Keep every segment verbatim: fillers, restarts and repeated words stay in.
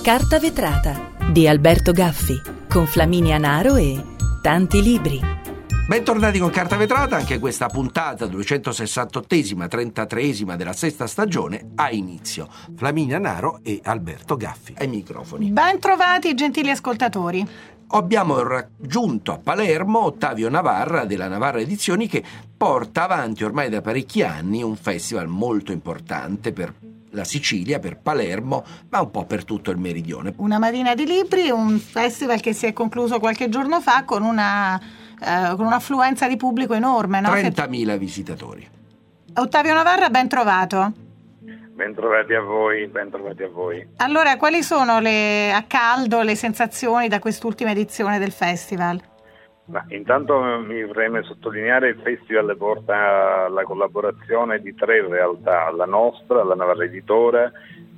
Carta vetrata di Alberto Gaffi con Flaminia Naro e tanti libri. Bentornati con Carta Vetrata, anche questa puntata duecentosessantottesima, trentatreesima della sesta stagione ha inizio. Flaminia Naro e Alberto Gaffi ai microfoni. Ben trovati gentili ascoltatori. Abbiamo raggiunto a Palermo Ottavio Navarra della Navarra Edizioni, che porta avanti ormai da parecchi anni un festival molto importante per la Sicilia, per Palermo, ma un po' per tutto il meridione. Una marina di libri, un festival che si è concluso qualche giorno fa con una eh, con un'affluenza di pubblico enorme, no? trentamila visitatori. Ottavio Navarra, ben trovato. Bentrovati a voi, bentrovati a voi. Allora, quali sono le, a caldo le sensazioni da quest'ultima edizione del festival? Ma intanto mi preme sottolineare il festival porta la collaborazione di tre realtà, la nostra, la Navarra Editore,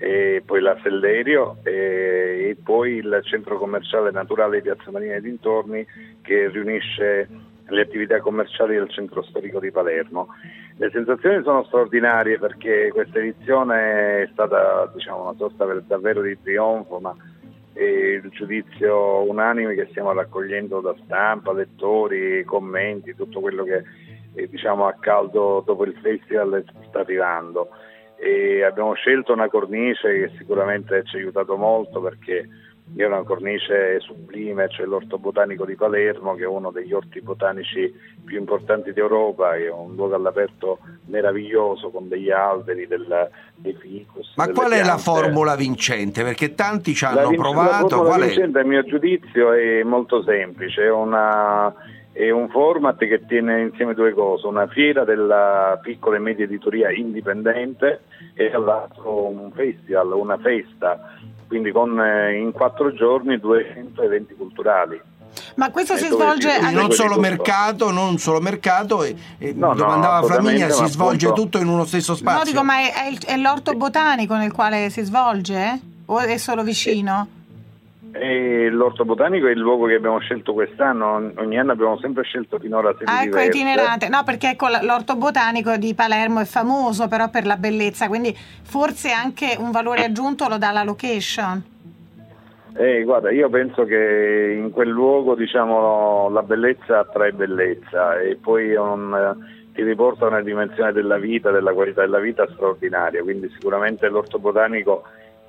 e poi la Sellerio e, e poi il centro commerciale naturale di Piazza Marina e dintorni, che riunisce le attività commerciali del centro storico di Palermo. Le sensazioni sono straordinarie perché questa edizione è stata, diciamo, una sorta davvero di trionfo, ma e il giudizio unanime che stiamo raccogliendo da stampa, lettori, commenti, tutto quello che eh, diciamo a caldo dopo il festival sta arrivando. E abbiamo scelto una cornice che sicuramente ci ha aiutato molto, perché è una cornice sublime, cioè l'Orto Botanico di Palermo, che è uno degli orti botanici più importanti d'Europa, che è un luogo all'aperto meraviglioso con degli alberi, del, dei ficus. Ma qual piante. È la formula vincente? Perché tanti ci hanno la vinc- provato. La formula qual vincente, è? a mio giudizio, è molto semplice, è una... è un format che tiene insieme due cose: una fiera della piccola e media editoria indipendente e dall'altro un festival, una festa, quindi con eh, in quattro giorni duecento eventi culturali. Ma questo e si svolge si, non solo tutto. mercato, non solo mercato, e, e no, domandava no, Flaminia, si ma svolge appunto... tutto in uno stesso spazio? No, dico, ma è, è, il, è l'orto botanico nel quale si svolge? O è solo vicino? E l'orto botanico è il luogo che abbiamo scelto quest'anno. Ogni anno abbiamo sempre scelto finora sedi ah, ecco, diverse. itinerante. No, perché ecco, l'orto botanico di Palermo è famoso però per la bellezza, quindi forse anche un valore aggiunto lo dà la location. Eh, guarda, io penso che in quel luogo, diciamo, la bellezza attrae bellezza e poi un, ti riporta una dimensione della vita, della qualità della vita straordinaria, quindi sicuramente l'orto botanico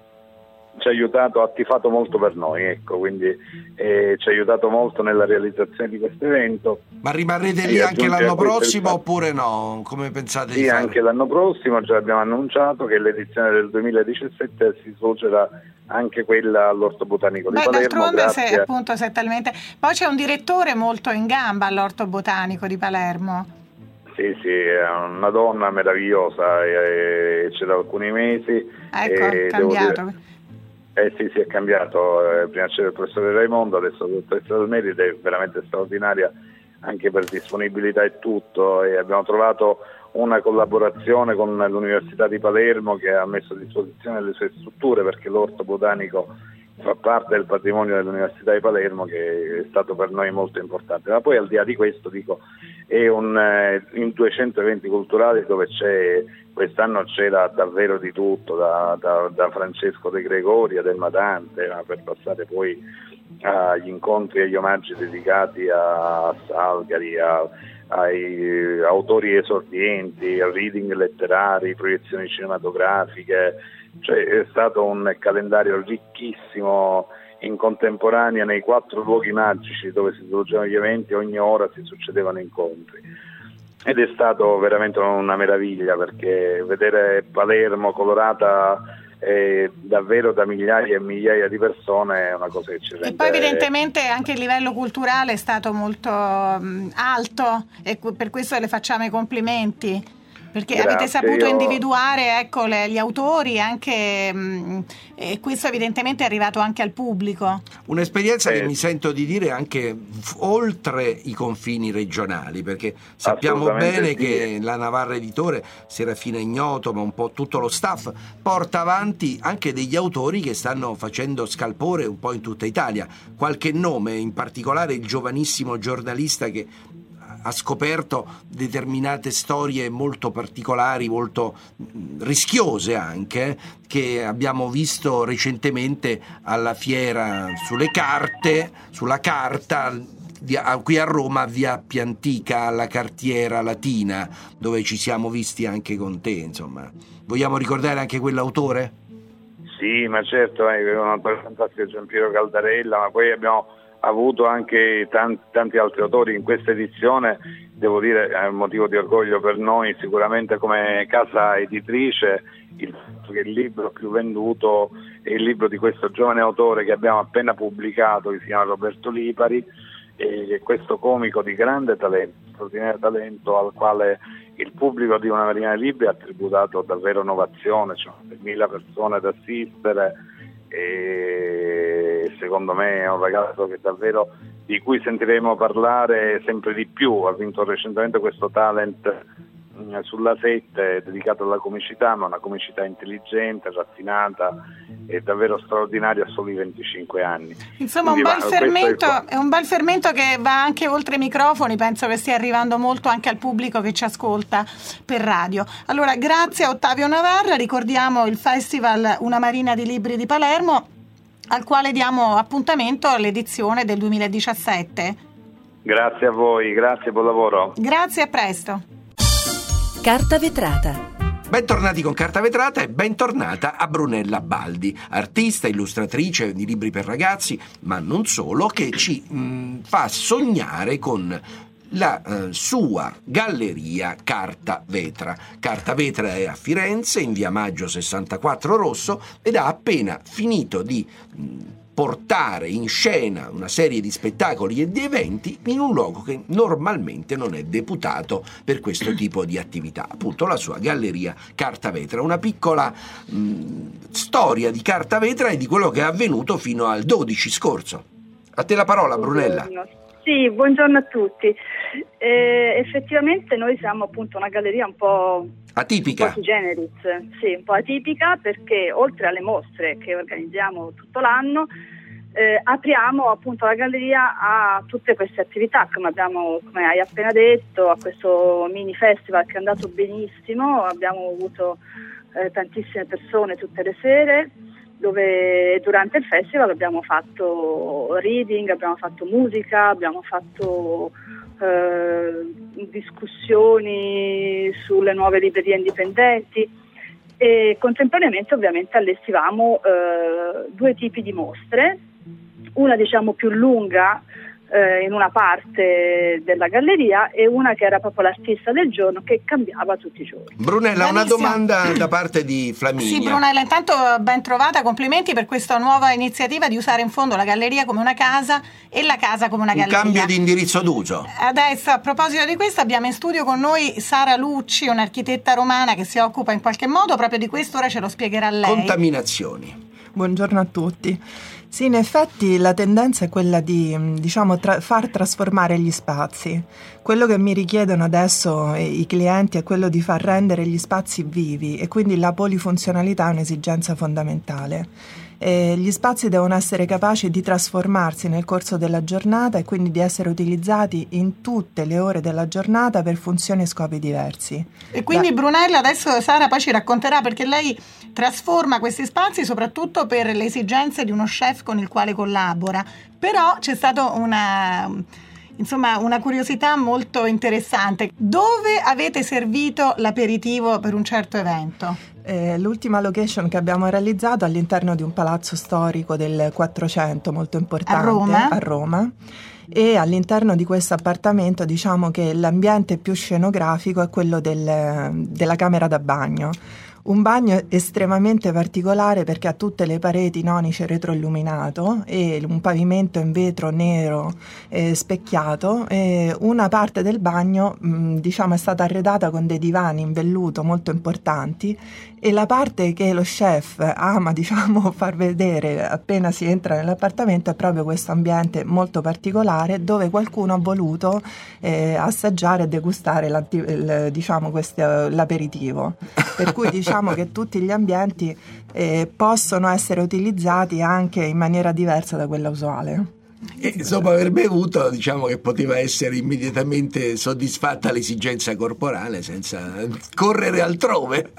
ci ha aiutato, ha tifato molto per noi, ecco, quindi eh, ci ha aiutato molto nella realizzazione di questo evento. Ma rimarrete lì anche l'anno prossimo oppure no? Come pensate sì, di fare? Anche l'anno prossimo, già abbiamo annunciato che l'edizione del duemiladiciassette si svolgerà anche quella all'Orto Botanico di Beh, Palermo. d'altronde grazie. se, appunto, se talmente... Poi c'è un direttore molto in gamba all'Orto Botanico di Palermo. Sì, sì, è una donna meravigliosa, e, e c'è da alcuni mesi. Ecco, è cambiato. Dire, eh sì, sì, è cambiato. Eh, prima c'era il professore Raimondo, adesso la dottoressa Del Merito, è veramente straordinaria anche per disponibilità e tutto, e abbiamo trovato una collaborazione con l'Università di Palermo, che ha messo a disposizione le sue strutture, perché l'Orto Botanico fa parte del patrimonio dell'Università di Palermo, che è stato per noi molto importante. Ma poi, al di là di questo, dico, è un eh, in duecento eventi culturali dove c'è, quest'anno c'era davvero di tutto, da, da, da Francesco De Gregori ad Elma Dante, ma per passare poi agli incontri e agli omaggi dedicati a Salgari, a, ai autori esordienti, a reading letterari, proiezioni cinematografiche. Cioè, è stato un calendario ricchissimo in contemporanea nei quattro luoghi magici dove si svolgevano gli eventi. Ogni ora si succedevano incontri ed è stato veramente una meraviglia, perché vedere Palermo colorata eh, davvero da migliaia e migliaia di persone è una cosa che ci rende... E poi evidentemente anche il livello culturale è stato molto um, alto, e per questo le facciamo i complimenti, perché Grazie, avete saputo io... individuare, ecco, le, gli autori anche, mh, e questo evidentemente è arrivato anche al pubblico. Un'esperienza eh. che mi sento di dire anche f- oltre i confini regionali, perché sappiamo bene sì. che la Navarra Editore, Serafina Ignoto, ma un po' tutto lo staff, porta avanti anche degli autori che stanno facendo scalpore un po' in tutta Italia. Qualche nome, in particolare il giovanissimo giornalista che ha scoperto determinate storie molto particolari, molto rischiose anche, che abbiamo visto recentemente alla fiera sulle carte, sulla carta, qui a Roma, via Piantica, alla Cartiera Latina, dove ci siamo visti anche con te, insomma. Vogliamo ricordare anche quell'autore? Sì, ma certo, è un autore fantastico, Giampiero Caldarella, ma poi abbiamo avuto anche tanti, tanti altri autori in questa edizione. Devo dire, è un motivo di orgoglio per noi sicuramente come casa editrice il fatto che il libro più venduto è il libro di questo giovane autore che abbiamo appena pubblicato, che si chiama Roberto Lipari, e questo comico di grande talento, straordinario talento, al quale il pubblico di Una Marina di Libri ha tributato davvero ovazione, cioè mille persone ad assistere, e secondo me è un ragazzo che davvero, di cui sentiremo parlare sempre di più. Ha vinto recentemente questo talent sulla sette dedicato alla comicità, ma una comicità intelligente, raffinata e davvero straordinaria a soli venticinque anni. Insomma, un bel fermento, è, è un bel fermento che va anche oltre i microfoni, penso che stia arrivando molto anche al pubblico che ci ascolta per radio. Allora, grazie a Ottavio Navarra, ricordiamo il Festival Una Marina di Libri di Palermo, al quale diamo appuntamento all'edizione del duemiladiciassette. Grazie a voi, grazie, buon lavoro. Grazie, a presto. Carta vetrata. Bentornati con Carta Vetrata e bentornata a Brunella Baldi, artista, illustratrice di libri per ragazzi, ma non solo, che ci mh, fa sognare con la eh, sua galleria Carta Vetra. Carta Vetra è a Firenze, in via Maggio sessantaquattro Rosso, ed ha appena finito di mh, portare in scena una serie di spettacoli e di eventi in un luogo che normalmente non è deputato per questo tipo di attività, appunto la sua galleria Carta Vetra. Una piccola mh, storia di Carta Vetra e di quello che è avvenuto fino al dodici scorso. A te la parola, Brunella. Sì, buongiorno a tutti. Eh, effettivamente noi siamo appunto una galleria un po' atipica, un po' generis, sì, un po' atipica, perché oltre alle mostre che organizziamo tutto l'anno, eh, apriamo appunto la galleria a tutte queste attività, come abbiamo, come hai appena detto, a questo mini festival che è andato benissimo. Abbiamo avuto eh, tantissime persone tutte le sere, dove durante il festival abbiamo fatto reading, abbiamo fatto musica, abbiamo fatto eh, discussioni sulle nuove librerie indipendenti, e contemporaneamente ovviamente allestivamo eh, due tipi di mostre, una diciamo più lunga eh, in una parte della galleria e una che era proprio l'artista del giorno, che cambiava tutti i giorni. Brunella, Benissimo. Una domanda da parte di Flaminia. Sì, Brunella, intanto ben trovata, complimenti per questa nuova iniziativa di usare in fondo la galleria come una casa e la casa come una Un galleria. cambio di indirizzo d'uso. Adesso, a proposito di questo, abbiamo in studio con noi Sara Lucci, un'architetta romana che si occupa in qualche modo proprio di questo, ora ce lo spiegherà lei. Contaminazioni. Buongiorno a tutti. Sì, in effetti la tendenza è quella di, diciamo, tra- far trasformare gli spazi. Quello che mi richiedono adesso i clienti è quello di far rendere gli spazi vivi, e quindi la polifunzionalità è un'esigenza fondamentale. E gli spazi devono essere capaci di trasformarsi nel corso della giornata e quindi di essere utilizzati in tutte le ore della giornata per funzioni e scopi diversi. E quindi La... Brunella, adesso Sara poi ci racconterà, perché lei trasforma questi spazi soprattutto per le esigenze di uno chef con il quale collabora, però c'è stata una, insomma, una curiosità molto interessante. Dove avete servito l'aperitivo per un certo evento? Eh, l'ultima location che abbiamo realizzato all'interno di un palazzo storico del Quattrocento molto importante a Roma, a Roma. E all'interno di questo appartamento diciamo che l'ambiente più scenografico è quello del, della camera da bagno. Un bagno estremamente particolare perché ha tutte le pareti in onice retroilluminato e un pavimento in vetro nero eh, specchiato. E una parte del bagno mh, diciamo è stata arredata con dei divani in velluto molto importanti, e la parte che lo chef ama diciamo far vedere appena si entra nell'appartamento è proprio questo ambiente molto particolare, dove qualcuno ha voluto eh, assaggiare e degustare il, diciamo questo, l'aperitivo, per cui diciamo che tutti gli ambienti eh, possono essere utilizzati anche in maniera diversa da quella usuale. E dopo aver bevuto, diciamo che poteva essere immediatamente soddisfatta l'esigenza corporale senza correre altrove.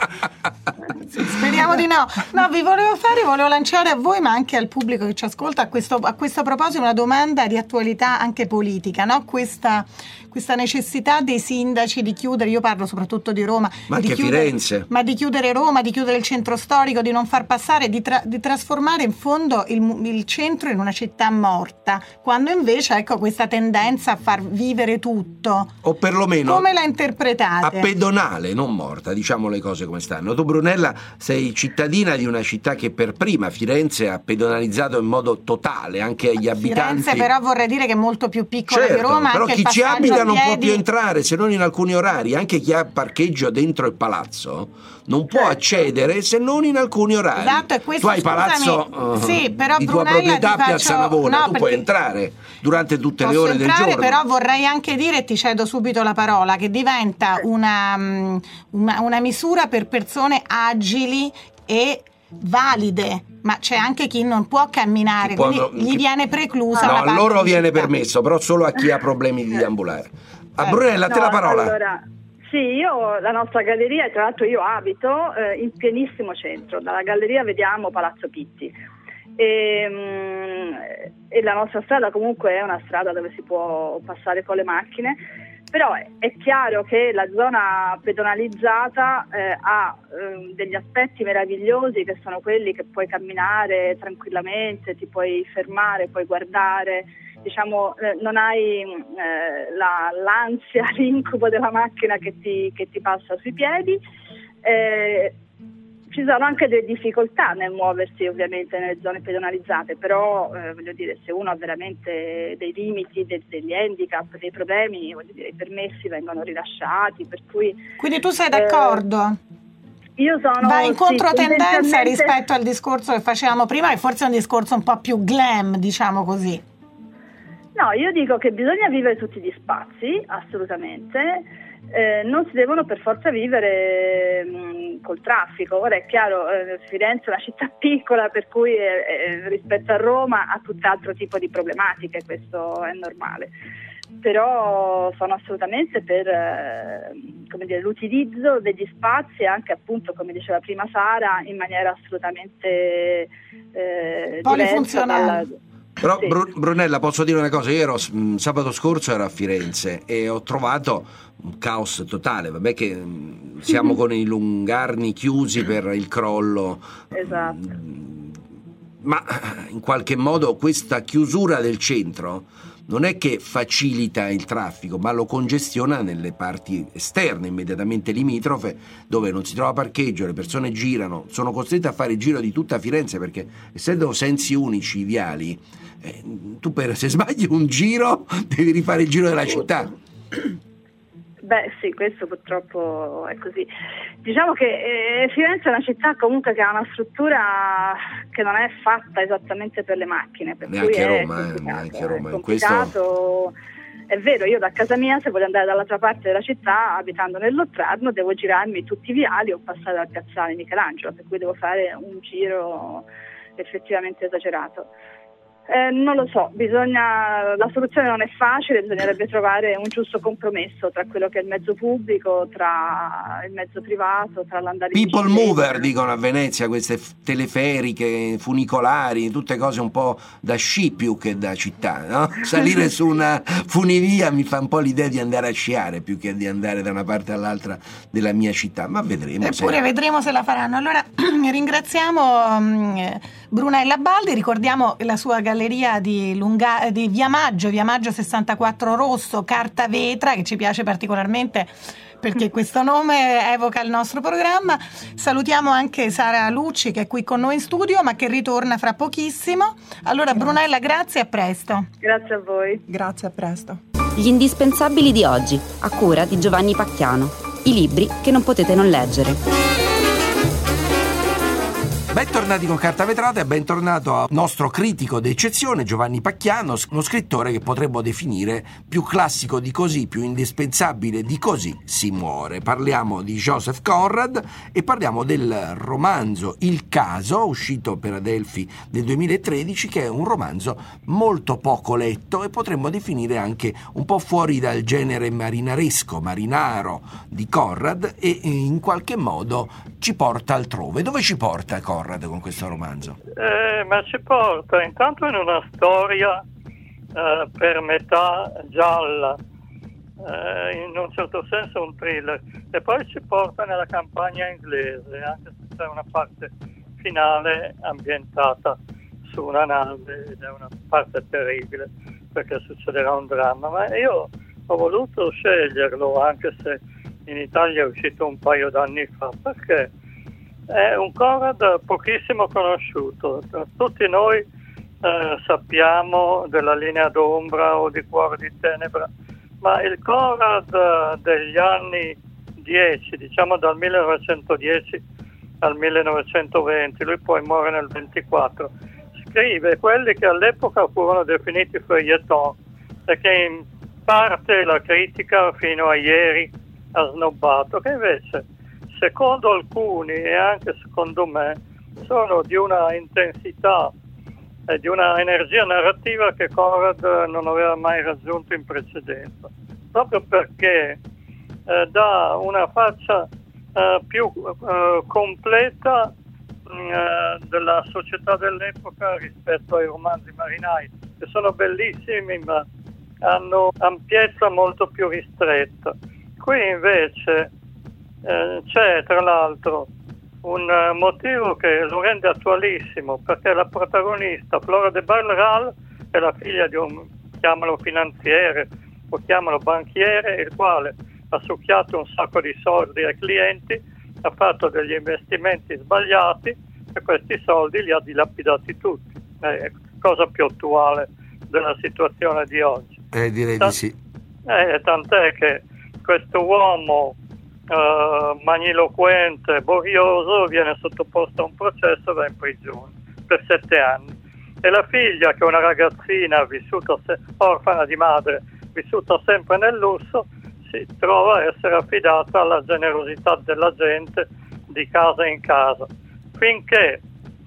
Speriamo di no. No, vi volevo fare, volevo lanciare a voi, ma anche al pubblico che ci ascolta, a questo, a questo proposito una domanda di attualità anche politica, no? Questa, questa necessità dei sindaci di chiudere, io parlo soprattutto di Roma, ma di anche chiudere, Firenze, ma di chiudere Roma, di chiudere il centro storico, di non far passare, di, tra, di trasformare in fondo il, il centro in una città morta, quando invece ecco questa tendenza a far vivere tutto. O perlomeno come la interpretate? A pedonale, non morta, diciamo le cose come stanno. Tu, Brunella, sei cittadina di una città che per prima, Firenze, ha pedonalizzato in modo totale anche agli abitanti. Firenze però vorrei dire che è molto più piccola certo, di Roma, però anche chi il ci abita non può piedi... più entrare se non in alcuni orari, anche chi ha parcheggio dentro il palazzo non può certo. accedere se non in alcuni orari. Esatto, e questo, tu hai palazzo uh, sì, però, di Brunella, tua proprietà a faccio... Piazza Navona, no, tu puoi entrare durante tutte le ore entrare, del giorno. Però vorrei anche dire, e ti cedo subito la parola, che diventa una, una, una misura per persone agili e valide, ma c'è anche chi non può camminare, può, quindi chi... gli viene preclusa. No, una a loro viene città. permesso, però solo a chi ha problemi di deambulare. A Brunella, a te no, la parola. Allora, sì, io, la nostra galleria, tra l'altro io abito eh, in pienissimo centro, dalla galleria vediamo Palazzo Pitti e, mh, e la nostra strada comunque è una strada dove si può passare con le macchine, però è, è chiaro che la zona pedonalizzata eh, ha eh, degli aspetti meravigliosi che sono quelli che puoi camminare tranquillamente, ti puoi fermare, puoi guardare. Diciamo, eh, non hai eh, la, l'ansia, l'incubo della macchina che ti, che ti passa sui piedi. Eh, ci sono anche delle difficoltà nel muoversi ovviamente nelle zone pedonalizzate, però eh, voglio dire, se uno ha veramente dei limiti, de, degli handicap, dei problemi, voglio dire, i permessi vengono rilasciati, per cui... Quindi tu sei d'accordo? Eh, io sono... Va in controtendenza sì, rispetto al discorso che facevamo prima, che forse è un discorso un po' più glam, diciamo così. No, io dico che bisogna vivere tutti gli spazi, assolutamente, eh, non si devono per forza vivere mh, col traffico. Ora è chiaro, eh, Firenze è una città piccola, per cui eh, eh, rispetto a Roma ha tutt'altro tipo di problematiche, questo è normale. Però sono assolutamente per eh, come dire, l'utilizzo degli spazi, anche appunto, come diceva prima Sara, in maniera assolutamente eh, polifunzionale. Dalla... Però sì. Bru- Brunella, posso dire una cosa, io ero mh, sabato scorso ero a Firenze e ho trovato un caos totale, vabbè che mh, siamo con i lungarni chiusi per il crollo, esatto. mh, ma in qualche modo questa chiusura del centro non è che facilita il traffico, ma lo congestiona nelle parti esterne, immediatamente limitrofe, dove non si trova parcheggio, le persone girano, sono costrette a fare il giro di tutta Firenze, perché essendo sensi unici i viali, eh, tu per, se sbagli un giro devi rifare il giro della città. Beh sì, questo purtroppo è così. Diciamo che eh, Firenze è una città comunque che ha una struttura che non è fatta esattamente per le macchine, per neanche cui è Roma, eh, neanche Roma. È In questo... È vero, io da casa mia, se voglio andare dall'altra parte della città, abitando nell'Oltrarno, devo girarmi tutti i viali o passare dal piazzale Michelangelo, per cui devo fare un giro effettivamente esagerato. Eh, non lo so, bisogna, la soluzione non è facile, bisognerebbe trovare un giusto compromesso tra quello che è il mezzo pubblico, tra il mezzo privato, tra l'andare in People bicicletta. mover, dicono a Venezia, queste f- teleferiche, funicolari, tutte cose un po' da sci più che da città, no? Salire su una funivia mi fa un po' l'idea di andare a sciare più che di andare da una parte all'altra della mia città, ma vedremo. Eppure se... vedremo se la faranno. Allora ringraziamo um, Brunella Baldi, ricordiamo la sua galleria di, Lunga, di Via Maggio, Via Maggio sessantaquattro Rosso, carta vetra, che ci piace particolarmente perché questo nome evoca il nostro programma. Salutiamo anche Sara Lucci, che è qui con noi in studio ma che ritorna fra pochissimo. Allora Brunella, grazie e a presto. Grazie a voi. Grazie, a presto. Gli indispensabili di oggi, a cura di Giovanni Pacchiano. I libri che non potete non leggere. Bentornati con Carta Vetrata e bentornato al nostro critico d'eccezione Giovanni Pacchiano, uno scrittore che potremmo definire più classico di così, più indispensabile di così si muore. Parliamo di Joseph Conrad e parliamo del romanzo Il caso, uscito per Adelphi nel duemilatredici, che è un romanzo molto poco letto e potremmo definire anche un po' fuori dal genere marinaresco, marinaro di Conrad, e in qualche modo ci porta altrove. Dove ci porta Conrad con questo romanzo? Eh, ma ci porta intanto in una storia eh, per metà gialla, eh, in un certo senso un thriller, e poi ci porta nella campagna inglese, anche se c'è una parte finale ambientata su una nave ed è una parte terribile perché succederà un dramma. Ma io ho voluto sceglierlo anche se in Italia è uscito un paio d'anni fa, perché è un Conrad pochissimo conosciuto. Tutti noi eh, sappiamo della Linea d'ombra o di Cuore di tenebra, ma il Conrad degli anni dieci, diciamo dal millenovecentodieci al millenovecentoventi, lui poi muore nel ventiquattro, scrive quelli che all'epoca furono definiti feuilleton e che in parte la critica fino a ieri ha snobbato, che invece secondo alcuni e anche secondo me sono di una intensità e di una energia narrativa che Conrad non aveva mai raggiunto in precedenza, proprio perché eh, dà una faccia eh, più eh, completa eh, della società dell'epoca rispetto ai romanzi marinai, che sono bellissimi ma hanno ampiezza molto più ristretta. Qui invece eh, c'è tra l'altro un uh, motivo che lo rende attualissimo, perché la protagonista Flora de Barral è la figlia di un, chiamalo finanziere o chiamalo banchiere, il quale ha succhiato un sacco di soldi ai clienti, ha fatto degli investimenti sbagliati e questi soldi li ha dilapidati tutti. È cosa più attuale della situazione di oggi. Eh, direi Tant- di sì. Eh, tant'è che questo uomo uh, magniloquente, borioso, viene sottoposto a un processo e va in prigione per sette anni. E la figlia, che è una ragazzina vissuta se- orfana di madre, vissuta sempre nel lusso, si trova a essere affidata alla generosità della gente di casa in casa, finché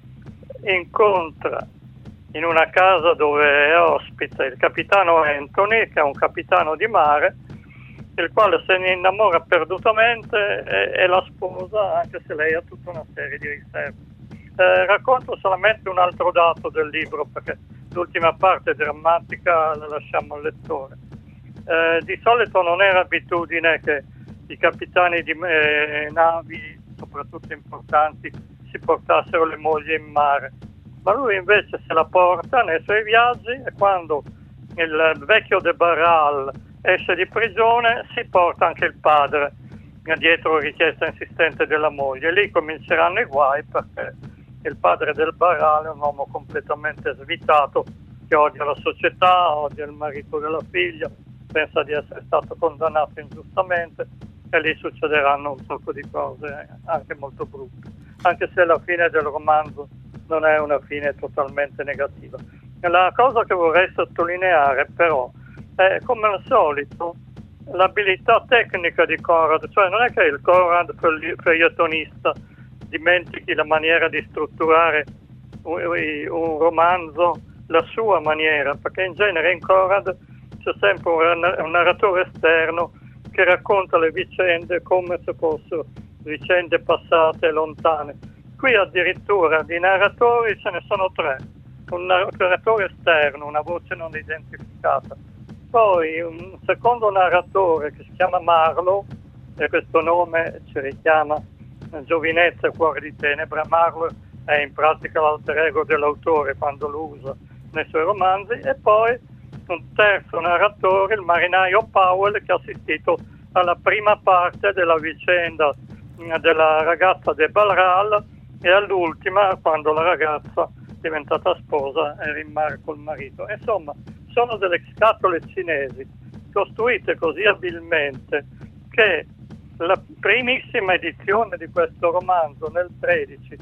incontra in una casa dove è ospite il capitano Anthony, che è un capitano di mare, il quale se ne innamora perdutamente e, e la sposa, anche se lei ha tutta una serie di riserve. Eh, racconto solamente un altro dato del libro, perché l'ultima parte drammatica la lasciamo al lettore. Eh, di solito non era abitudine che i capitani di eh, navi, soprattutto importanti, si portassero le mogli in mare, ma lui invece se la porta nei suoi viaggi, e quando il vecchio de Barral esce di prigione si porta anche il padre dietro richiesta insistente della moglie. Lì cominceranno i guai, perché il padre del Barral è un uomo completamente svitato che odia la società, odia il marito della figlia, pensa di essere stato condannato ingiustamente, e lì succederanno un sacco di cose anche molto brutte, anche se la fine del romanzo non è una fine totalmente negativa. La cosa che vorrei sottolineare però è, come al solito, l'abilità tecnica di Conrad, cioè non è che il Conrad feuilletonista dimentichi la maniera di strutturare un, un romanzo, la sua maniera, perché in genere in Conrad c'è sempre un, un narratore esterno che racconta le vicende come se fossero vicende passate e lontane. Qui addirittura di narratori ce ne sono tre: un narratore esterno, una voce non identificata, poi un secondo narratore che si chiama Marlowe, e questo nome ci richiama Giovinezza e Cuore di tenebra. Marlowe è in pratica l'alter ego dell'autore quando lo usa nei suoi romanzi, e poi un terzo narratore, il marinaio Powell, che ha assistito alla prima parte della vicenda della ragazza de Barral e all'ultima, quando la ragazza, diventata sposa, era in mare col marito. Insomma, sono delle scatole cinesi costruite così abilmente che la primissima edizione di questo romanzo nel tredici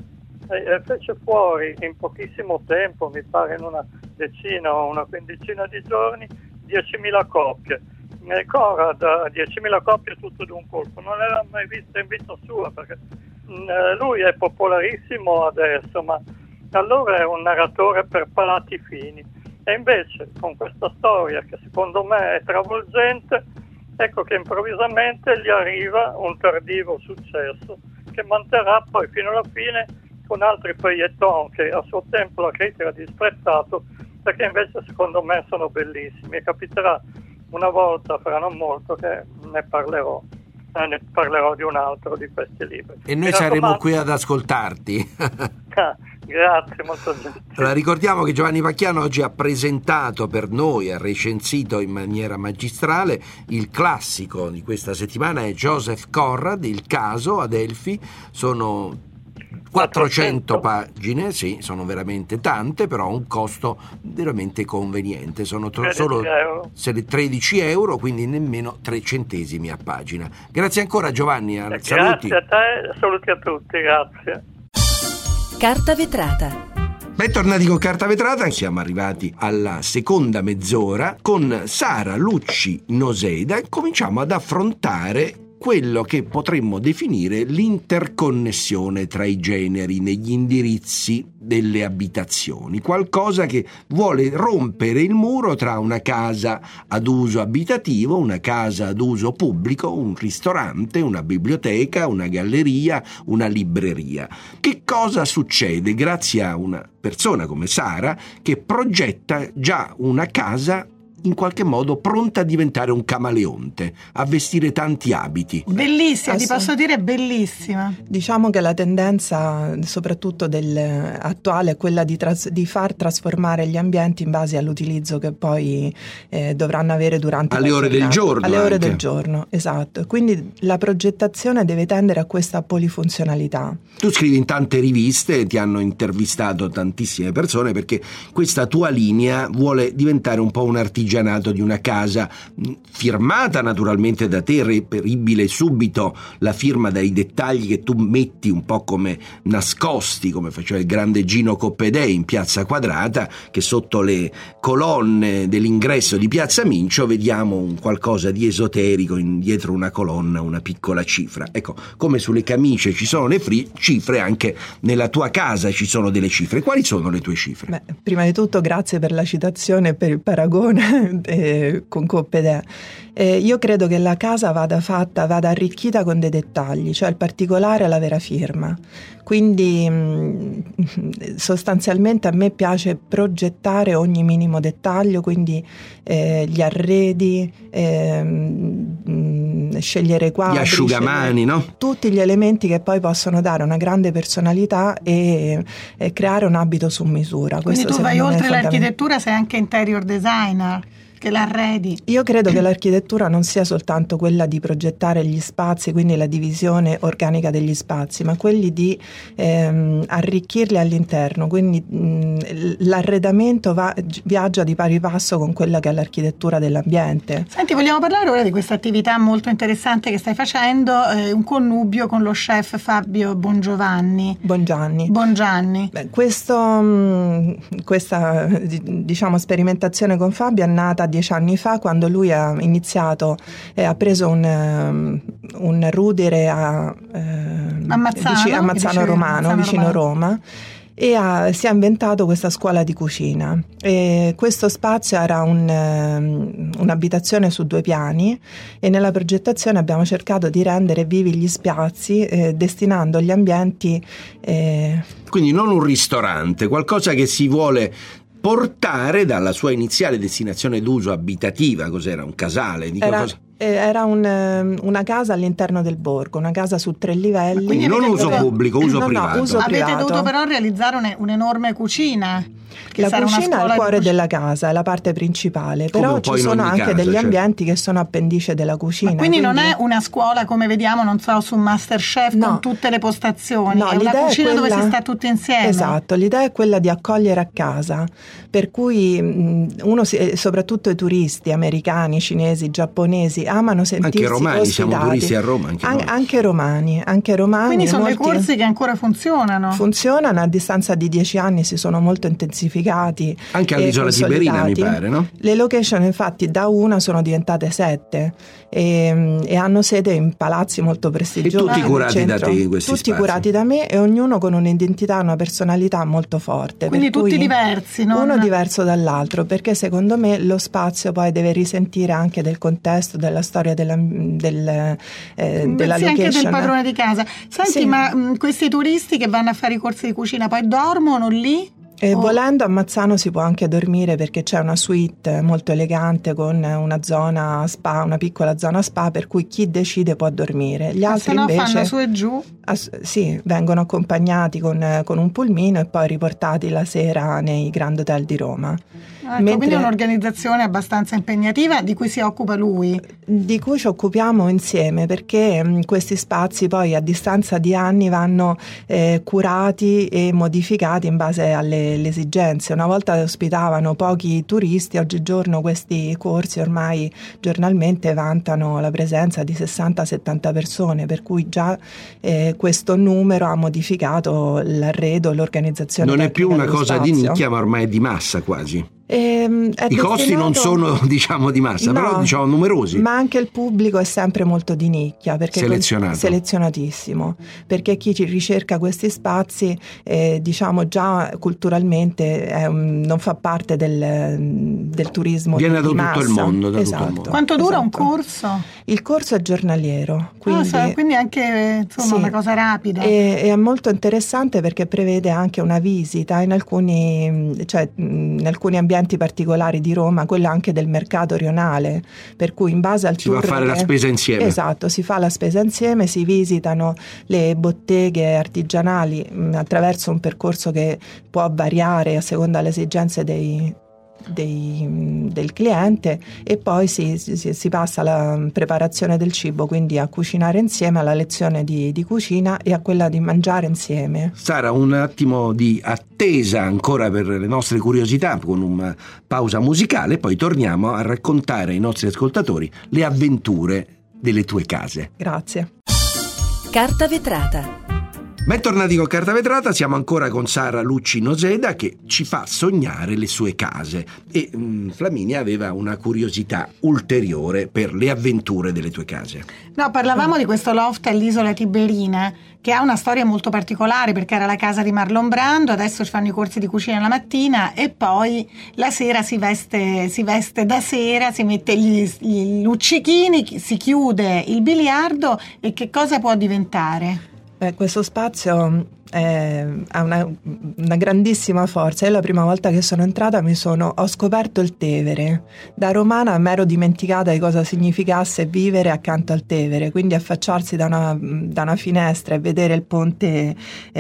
e fece fuori in pochissimo tempo, mi pare in una decina o una quindicina di giorni, diecimila coppie. E Conrad, diecimila coppie tutto d'un colpo, non le aveva mai viste in vita sua, perché mh, lui è popolarissimo adesso, ma allora è un narratore per palati fini. E invece con questa storia, che secondo me è travolgente, ecco che improvvisamente gli arriva un tardivo successo che manterrà poi fino alla fine con altri feuilleton che a suo tempo la critica ha disprezzato, perché invece secondo me sono bellissimi, e capiterà una volta, fra non molto, che ne parlerò, eh, ne parlerò di un altro di questi libri. E noi saremo qui ad ascoltarti. Ah, grazie, molto gentile. Allora, ricordiamo che Giovanni Pacchiano oggi ha presentato per noi, ha recensito in maniera magistrale il classico di questa settimana, è Joseph Conrad, Il caso, Adelphi. Sono quattrocento pagine, sì, sono veramente tante, però a un costo veramente conveniente. Sono tro- solo tredici euro, quindi nemmeno tre centesimi a pagina. Grazie ancora, Giovanni. Eh, saluti. Grazie a te, saluti a tutti, grazie. Carta vetrata. Bentornati con Carta Vetrata, siamo arrivati alla seconda mezz'ora con Sara Lucci Noseida e cominciamo ad affrontare quello che potremmo definire l'interconnessione tra i generi negli indirizzi delle abitazioni, qualcosa che vuole rompere il muro tra una casa ad uso abitativo, una casa ad uso pubblico, un ristorante, una biblioteca, una galleria, una libreria. Che cosa succede grazie a una persona come Sara che progetta già una casa in qualche modo pronta a diventare un camaleonte, a vestire tanti abiti? Bellissima, ti posso dire bellissima. Diciamo che la tendenza, soprattutto del attuale, è quella di, tras- di far trasformare gli ambienti in base all'utilizzo che poi eh, dovranno avere durante alle la ore giornata. del giorno. Alle ore anche. del giorno, esatto. Quindi la progettazione deve tendere a questa polifunzionalità. Tu scrivi in tante riviste, ti hanno intervistato tantissime persone, perché questa tua linea vuole diventare un po' un artigianato di una casa firmata naturalmente da te, reperibile subito la firma dai dettagli che tu metti un po' come nascosti, come faceva il grande Gino Coppedei in Piazza Quadrata, che sotto le colonne dell'ingresso di Piazza Mincio vediamo un qualcosa di esoterico, in, dietro una colonna una piccola cifra. Ecco, come sulle camicie ci sono le fri- cifre, anche nella tua casa ci sono delle cifre. Quali sono le tue cifre? Beh, prima di tutto grazie per la citazione e per il paragone eh, con Coppedè. Eh, io credo che la casa vada fatta, vada arricchita con dei dettagli, cioè il particolare è la vera firma. Quindi mh, sostanzialmente a me piace progettare ogni minimo dettaglio, quindi eh, gli arredi, eh, mh, scegliere quadri, gli asciugamani, scegliere, no? Tutti gli elementi che poi possono dare una grande personalità e, e creare un abito su misura. Quindi Questo tu vai oltre fondament- l'architettura, sei anche interior designer, che l'arredi. Io credo che l'architettura non sia soltanto quella di progettare gli spazi, quindi la divisione organica degli spazi, ma quelli di ehm, arricchirli all'interno, quindi mh, l'arredamento va, viaggia di pari passo con quella che è l'architettura dell'ambiente. Senti, vogliamo parlare ora di questa attività molto interessante che stai facendo, eh, un connubio con lo chef Fabio Bongiovanni. Bongianni. Bongianni. Beh, questo, mh, questa diciamo sperimentazione con Fabio è nata dieci anni fa, quando lui ha iniziato e eh, ha preso un, um, un rudere a, eh, a Mazzano, vicino, a Mazzano Romano, Mazzano vicino Romano. Roma, e ha, si è inventato questa scuola di cucina. E questo spazio era un, um, un'abitazione su due piani, e nella progettazione abbiamo cercato di rendere vivi gli spazi eh, destinando gli ambienti eh, quindi non un ristorante, qualcosa che si vuole portare dalla sua iniziale destinazione d'uso abitativa. Cos'era? Un casale? Di era, cosa? era un, una casa all'interno del borgo, una casa su tre livelli. Quindi non uso dovuto, pubblico, uso no, privato. No, uso Avete privato. dovuto però realizzare un, un'enorme cucina. Perché la sarà una cucina è il scuola cuore di della casa, è la parte principale, però Come ci poi in sono ogni anche casa, degli certo. ambienti che sono appendice della cucina. Ma quindi, quindi non è una scuola come vediamo, non so, su MasterChef No. con tutte le postazioni, No, è una l'idea è cucina quella- dove si sta tutti insieme. Esatto, l'idea è quella di accogliere a casa, per cui mh, uno si, eh, soprattutto i turisti americani, cinesi, giapponesi amano sentirsi Anche romani, siamo ospitati. turisti a Roma, anche An- noi. anche romani, anche romani. Quindi e sono molti- dei corsi che ancora funzionano. Funzionano, a distanza di dieci anni si sono molto intensificati. Anche e all'isola Tiberina, mi consolidati. pare, no? Le location infatti da una sono diventate sette e, e hanno sede in palazzi molto prestigiosi. E tutti nel curati da centro. te, questi Tutti spazi. curati da me e ognuno con un'identità, una personalità molto forte. Quindi per tutti cui diversi, non- uno diverso dall'altro, perché secondo me lo spazio poi deve risentire anche del contesto, della storia della, del, eh, Beh, della sì, location. anche del padrone di casa. Senti, Sì. ma mh, questi turisti che vanno a fare i corsi di cucina poi dormono lì? E Oh. volendo a Mazzano si può anche dormire, perché c'è una suite molto elegante con una zona spa, una piccola zona spa, per cui chi decide può dormire. Gli Se altri no invece fanno su e giù. ass- sì, vengono accompagnati con, con un pulmino e poi riportati la sera nei Grand Hotel di Roma. Ecco, quindi è un'organizzazione abbastanza impegnativa di cui si occupa lui. Di cui ci occupiamo insieme, perché mh, questi spazi poi a distanza di anni vanno eh, curati e modificati in base alle le esigenze. Una volta ospitavano pochi turisti, oggigiorno questi corsi ormai giornalmente vantano la presenza di sessanta settanta persone, per cui già eh, questo numero ha modificato l'arredo, l'organizzazione. Non è più tecnica una dello cosa di spazio. nicchia, ma ormai è di massa quasi. Ehm, è I costi non destinato- sono, diciamo, di massa, No, però diciamo numerosi. Ma anche il pubblico è sempre molto di nicchia, perché Selezionato. selezionatissimo, perché chi ci ricerca questi spazi, eh, diciamo già culturalmente è un- non fa parte del, del turismo Viene di da tutto massa. il mondo, da tutto il Esatto, mondo. Quanto dura un esatto. corso? Il corso è giornaliero, quindi, Ah, sa- quindi anche insomma sì. una cosa rapida. E, e è molto interessante perché prevede anche una visita in alcuni, cioè, mh, in alcuni ambienti particolari di Roma, quello anche del mercato rionale, per cui in base al Si va tour a fare la che- spesa insieme. Esatto, si fa la spesa insieme, si visitano le botteghe artigianali mh, attraverso un percorso che può variare a seconda delle esigenze dei Dei, del cliente, e poi si, si, si passa alla preparazione del cibo, quindi a cucinare insieme, alla lezione di, di cucina e a quella di mangiare insieme. Sara, un attimo di attesa ancora per le nostre curiosità con una pausa musicale, poi torniamo a raccontare ai nostri ascoltatori le avventure delle tue case. Grazie. Carta vetrata. Bentornati con Carta Vetrata, siamo ancora con Sara Lucci Noseda che ci fa sognare le sue case e mh, Flaminia aveva una curiosità ulteriore per le avventure delle tue case. No, parlavamo di questo loft all'isola Tiberina che ha una storia molto particolare, perché era la casa di Marlon Brando, adesso ci fanno i corsi di cucina la mattina e poi la sera si veste, si veste da sera, si mette gli, gli luccichini, si chiude il biliardo e che cosa può diventare? Beh, questo spazio eh, ha una, una grandissima forza. Io la prima volta che sono entrata mi sono, ho scoperto il Tevere. Da romana mi ero dimenticata di cosa significasse vivere accanto al Tevere, quindi affacciarsi da una, da una finestra e vedere il ponte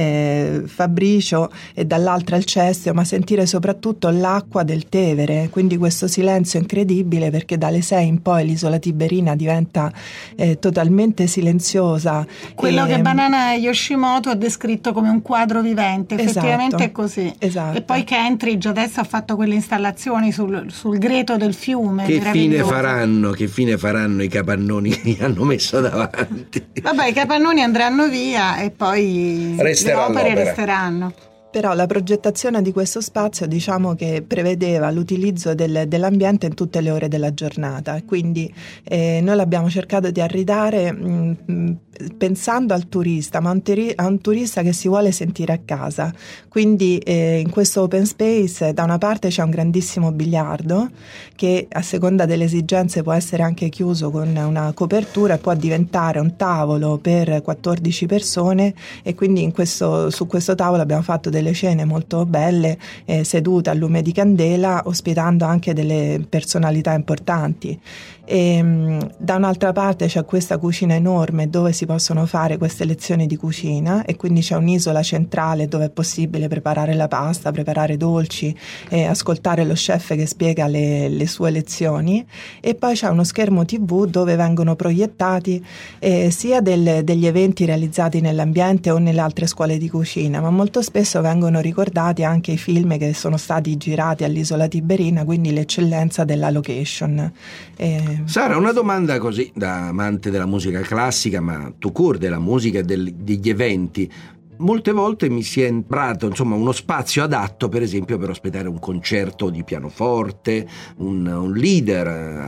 eh, Fabricio e dall'altra il Cestio, ma sentire soprattutto l'acqua del Tevere, quindi questo silenzio incredibile, perché dalle sei in poi l'isola Tiberina diventa eh, totalmente silenziosa. Quello e, che Banana Yoshimoto ha descritto come un quadro vivente, effettivamente Esatto, è così. esatto. E poi Kentridge adesso ha fatto quelle installazioni sul, sul greto del fiume. Che fine meravigliose. faranno, che fine faranno i capannoni che gli hanno messo davanti? Vabbè, i capannoni andranno via e poi Resterà le opere l'opera. resteranno. Però la progettazione di questo spazio, diciamo che prevedeva l'utilizzo del, dell'ambiente in tutte le ore della giornata, quindi eh, noi l'abbiamo cercato di arredare mh, mh, pensando al turista, ma a un, teri- a un turista che si vuole sentire a casa. Quindi eh, in questo open space da una parte c'è un grandissimo biliardo che a seconda delle esigenze può essere anche chiuso con una copertura e può diventare un tavolo per quattordici persone, e quindi in questo, su questo tavolo abbiamo fatto delle delle cene molto belle, eh, sedute a lume di candela, ospitando anche delle personalità importanti. E, mh, da un'altra parte c'è questa cucina enorme dove si possono fare queste lezioni di cucina, e quindi c'è un'isola centrale dove è possibile preparare la pasta, preparare dolci e ascoltare lo chef che spiega le, le sue lezioni. E poi c'è uno schermo tivù dove vengono proiettati eh, sia del, degli eventi realizzati nell'ambiente o nelle altre scuole di cucina, ma molto spesso vengono ricordati anche i film che sono stati girati all'isola Tiberina, quindi l'eccellenza della location. Eh, Sara, una domanda così da amante della musica classica, ma tout court della musica e del, degli eventi. Molte volte mi si è sembrato, insomma, uno spazio adatto, per esempio, per ospitare un concerto di pianoforte, un, un leader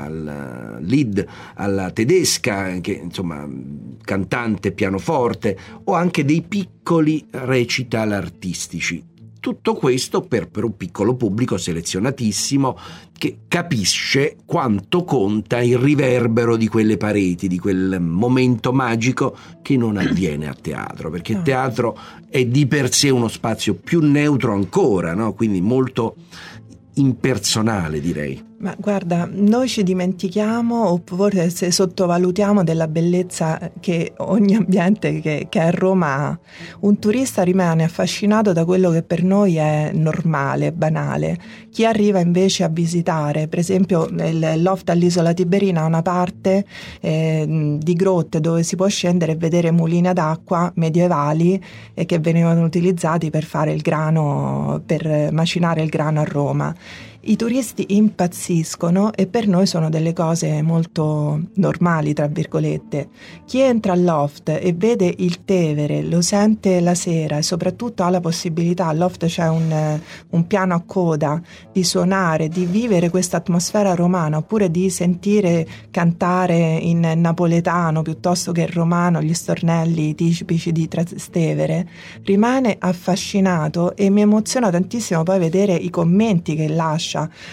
al lead alla tedesca, che insomma cantante pianoforte, o anche dei piccoli recital artistici. Tutto questo per, per un piccolo pubblico selezionatissimo che capisce quanto conta il riverbero di quelle pareti, di quel momento magico che non avviene a teatro, perché il teatro è di per sé uno spazio più neutro ancora, no? Quindi molto impersonale, direi. Ma guarda, noi ci dimentichiamo o forse sottovalutiamo della bellezza che ogni ambiente che, che è a Roma ha. Un turista rimane affascinato da quello che per noi è normale, banale. Chi arriva invece a visitare, per esempio il loft all'isola Tiberina ha una parte eh, di grotte dove si può scendere e vedere mulini ad acqua medievali eh, che venivano utilizzati per fare il grano, per macinare il grano a Roma. I turisti impazziscono e per noi sono delle cose molto normali, tra virgolette. Chi entra al loft e vede il Tevere, lo sente la sera e soprattutto ha la possibilità, al loft c'è un, un piano a coda, di suonare, di vivere questa atmosfera romana, oppure di sentire cantare in napoletano piuttosto che in romano gli stornelli tipici di Trastevere, rimane affascinato, e mi emoziona tantissimo poi vedere i commenti che lascia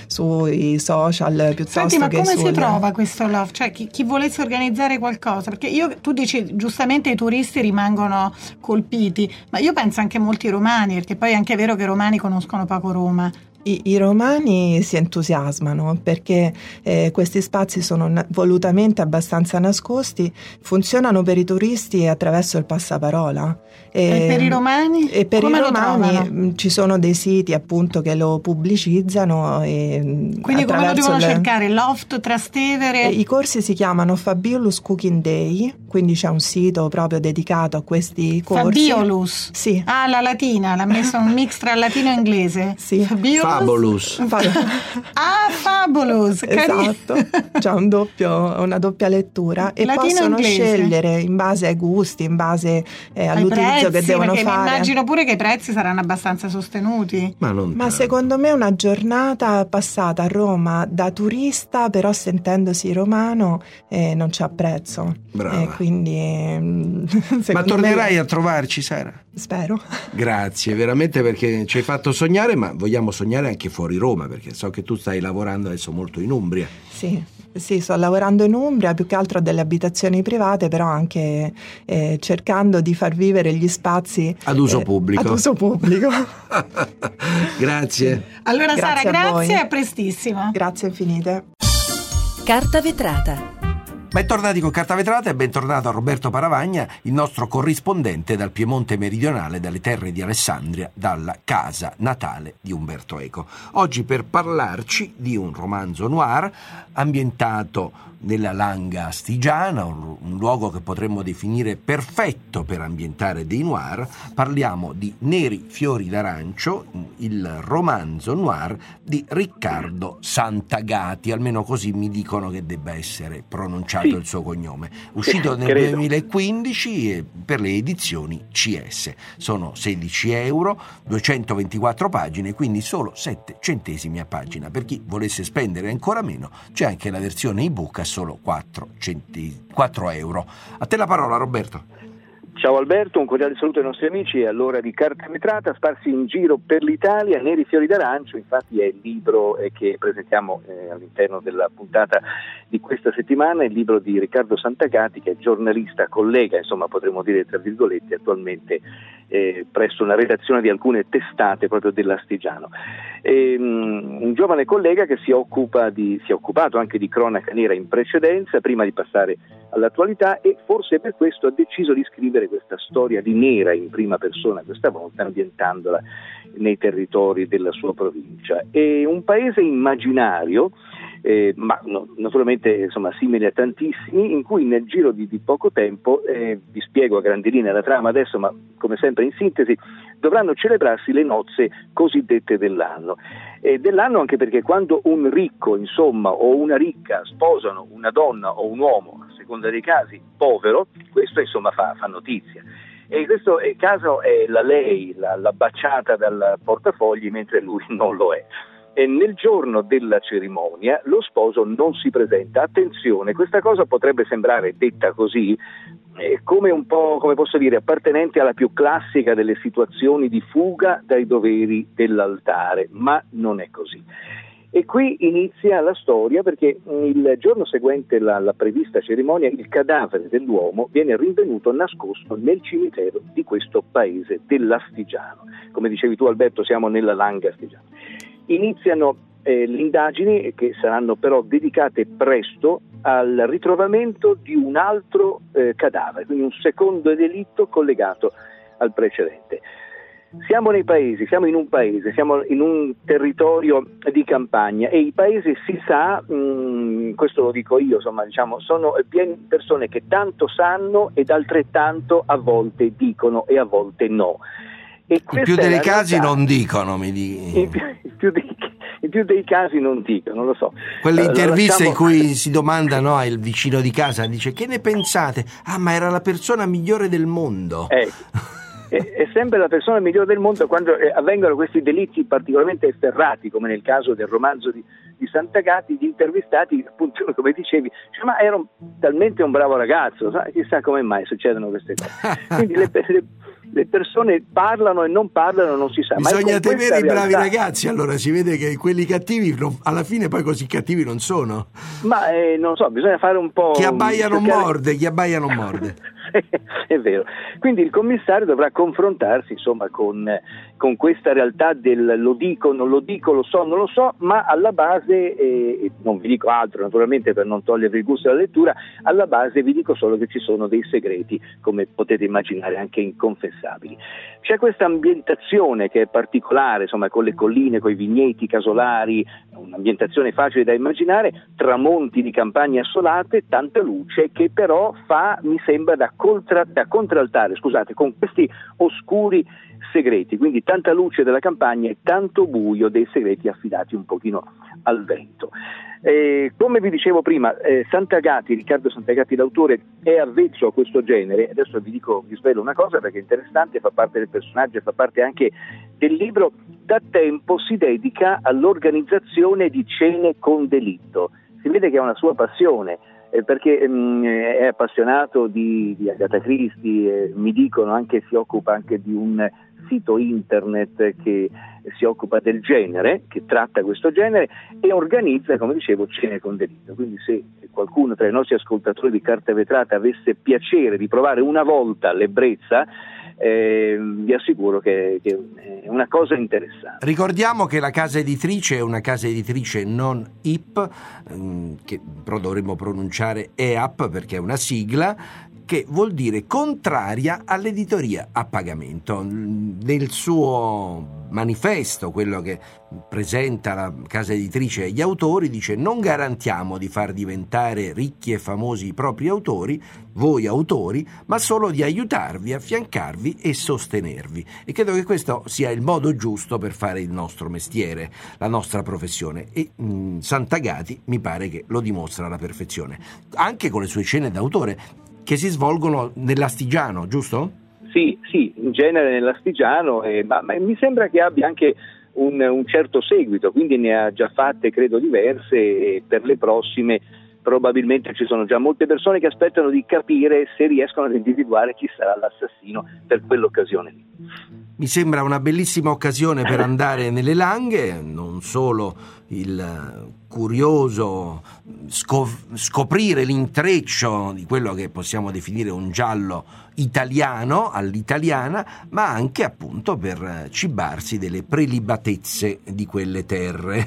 sui social piuttosto. Senti, ma che come sul... si trova questo loft? Cioè chi, chi volesse organizzare qualcosa, perché io, tu dici giustamente i turisti rimangono colpiti, ma io penso anche molti romani, perché poi è anche vero che i romani conoscono poco Roma. I, I romani si entusiasmano perché eh, questi spazi sono na- volutamente abbastanza nascosti, funzionano per i turisti attraverso il passaparola. E, e per i romani? E per Come i lo romani trovano? Ci sono dei siti appunto che lo pubblicizzano. E quindi come lo devono le... cercare? Loft Trastevere? I corsi si chiamano Fabulous Cooking Day, quindi c'è un sito proprio dedicato a questi corsi. Fabulous? Sì. Ah, la latina, l'ha messo un mix tra latino e inglese. Sì. Fabulous? Fabulous. Ah, Fabulous. Esatto, c'è un doppio, una doppia lettura e Latino possono inglese. scegliere in base ai gusti, in base eh, all'utilizzo prezzi, che devono perché fare. Mi immagino pure che i prezzi saranno abbastanza sostenuti. Ma, non Ma secondo me una giornata passata a Roma da turista, però sentendosi romano, eh, non c'ha prezzo. Brava. Eh, quindi eh, Ma tornerai me... a trovarci, Sara? Spero. Grazie, veramente, perché ci hai fatto sognare, ma vogliamo sognare anche fuori Roma, perché so che tu stai lavorando adesso molto in Umbria. Sì, sì, sto lavorando in Umbria, più che altro a delle abitazioni private, però anche eh, cercando di far vivere gli spazi ad uso eh, pubblico. Ad uso pubblico. Grazie. Allora grazie Sara, a grazie voi. e a prestissimo. Grazie infinite. Carta vetrata. Bentornati con Carta Vetrata e bentornato a Roberto Paravagna, il nostro corrispondente dal Piemonte meridionale, dalle terre di Alessandria, dalla casa natale di Umberto Eco. Oggi per parlarci di un romanzo noir ambientato nella Langa Astigiana, un, un luogo che potremmo definire perfetto per ambientare dei noir. Parliamo di Neri fiori d'arancio, il romanzo noir di Riccardo Santagati, almeno così mi dicono che debba essere pronunciato il suo cognome. Uscito nel Credo. duemilaquindici e per le edizioni C S. Sono sedici euro, duecentoventiquattro pagine, quindi solo sette centesimi a pagina. Per chi volesse spendere ancora meno, c'è anche la versione ebook a solo quattro euro. A te la parola, Roberto. Ciao Alberto, un cordiale saluto ai nostri amici. Allora, di Carta Vetrata sparsi in giro per l'Italia, Neri fiori d'arancio, infatti è il libro eh, che presentiamo eh, all'interno della puntata di questa settimana, il libro di Riccardo Santagati, che è giornalista, collega, insomma potremmo dire tra virgolette, attualmente eh, presso una redazione di alcune testate proprio dell'Astigiano. E, um, un giovane collega che si occupa di, si è occupato anche di cronaca nera in precedenza, prima di passare all'attualità, e forse per questo ha deciso di scrivere questa storia di Nera in prima persona, questa volta ambientandola nei territori della sua provincia. È un paese immaginario, eh, ma no, naturalmente insomma simile a tantissimi, in cui nel giro di, di poco tempo, eh, vi spiego a grandi linee la trama adesso, ma come sempre in sintesi, dovranno celebrarsi le nozze cosiddette dell'anno. E dell'anno anche perché quando un ricco, insomma, o una ricca sposano una donna o un uomo, a seconda dei casi, povero, questo insomma fa, fa notizia. E in questo caso è la lei, la, la baciata dal portafogli, mentre lui non lo è. E nel giorno della cerimonia lo sposo non si presenta. Attenzione, questa cosa potrebbe sembrare, detta così, eh, come un po', come posso dire, appartenente alla più classica delle situazioni di fuga dai doveri dell'altare, ma non è così. E qui inizia la storia, perché il giorno seguente la, la prevista cerimonia il cadavere dell'uomo viene rinvenuto nascosto nel cimitero di questo paese dell'Astigiano. Come dicevi tu Alberto, siamo nella Langa Astigiana. Iniziano eh, le indagini, che saranno però dedicate presto al ritrovamento di un altro eh, cadavere, quindi un secondo delitto collegato al precedente. Siamo nei paesi, siamo in un paese, siamo in un territorio di campagna, e i paesi, si sa, mh, questo lo dico io, insomma, diciamo, sono pieni di persone che tanto sanno ed altrettanto a volte dicono e a volte no. E in più dei casi realtà, non dicono, mi dicono. In più, in, più dei, in più dei casi non dicono, non lo so. Quelle interviste lasciamo... in cui si domanda, no, al vicino di casa, dice: che ne pensate? Ah, ma era la persona migliore del mondo. Eh. È sempre la persona migliore del mondo quando avvengono questi delitti particolarmente efferrati, come nel caso del romanzo di, di Santagati. Gli intervistati, appunto, come dicevi, cioè, ma era un, talmente un bravo ragazzo, sa, chissà come mai succedono queste cose. Quindi le, le, le persone parlano e non parlano, non si sa. Bisogna temere i bravi realtà... ragazzi, allora si vede che quelli cattivi non, alla fine poi così cattivi non sono. Ma eh, non so, bisogna fare un po'... Chi abbaia non cercare... morde, chi abbaia non morde. È vero. Quindi il commissario dovrà confrontarsi, insomma, con, con questa realtà del lo dico, non lo dico, lo so, non lo so, ma alla base, eh, non vi dico altro naturalmente per non togliervi il gusto della lettura, alla base vi dico solo che ci sono dei segreti, come potete immaginare, anche inconfessabili. C'è questa ambientazione che è particolare, insomma, con le colline, con i vigneti casolari, un'ambientazione facile da immaginare, tramonti di campagne assolate, tanta luce che però fa, mi sembra, da, contra, da contraltare, scusate, con questi oscuri segreti, quindi tanta luce della campagna e tanto buio dei segreti affidati un pochino al vento. Eh, come vi dicevo prima, eh, Santagati, Riccardo Santagati l'autore, è avvezzo a questo genere. Adesso vi dico, vi svelo una cosa perché è interessante, fa parte del personaggio e fa parte anche del libro. Da tempo si dedica all'organizzazione di cene con delitto, si vede che è una sua passione, eh, perché mh, è appassionato di, di Agatha Christie, eh, mi dicono anche si occupa anche di un sito internet che si occupa del genere, che tratta questo genere e organizza, come dicevo, cene con delitto. Quindi se qualcuno tra i nostri ascoltatori di Carta Vetrata avesse piacere di provare una volta l'ebbrezza, eh, vi assicuro che, che è una cosa interessante. Ricordiamo che la casa editrice è una casa editrice non I P, ehm, che però dovremmo pronunciare E A P perché è una sigla, che vuol dire contraria all'editoria a pagamento. Nel suo manifesto, quello che presenta la casa editrice agli autori, dice: non garantiamo di far diventare ricchi e famosi i propri autori, voi autori, ma solo di aiutarvi, affiancarvi e sostenervi. E credo che questo sia il modo giusto per fare il nostro mestiere, la nostra professione, e mh, Santagati mi pare che lo dimostra alla perfezione, anche con le sue cene d'autore che si svolgono nell'Astigiano, giusto? Sì, sì, in genere nell'Astigiano, eh, ma, ma mi sembra che abbia anche un, un certo seguito, quindi ne ha già fatte credo diverse, e per le prossime probabilmente ci sono già molte persone che aspettano di capire se riescono ad individuare chi sarà l'assassino per quell'occasione lì. Mi sembra una bellissima occasione per andare nelle Langhe, non solo il curioso scop- scoprire l'intreccio di quello che possiamo definire un giallo italiano all'italiana, ma anche appunto per cibarsi delle prelibatezze di quelle terre.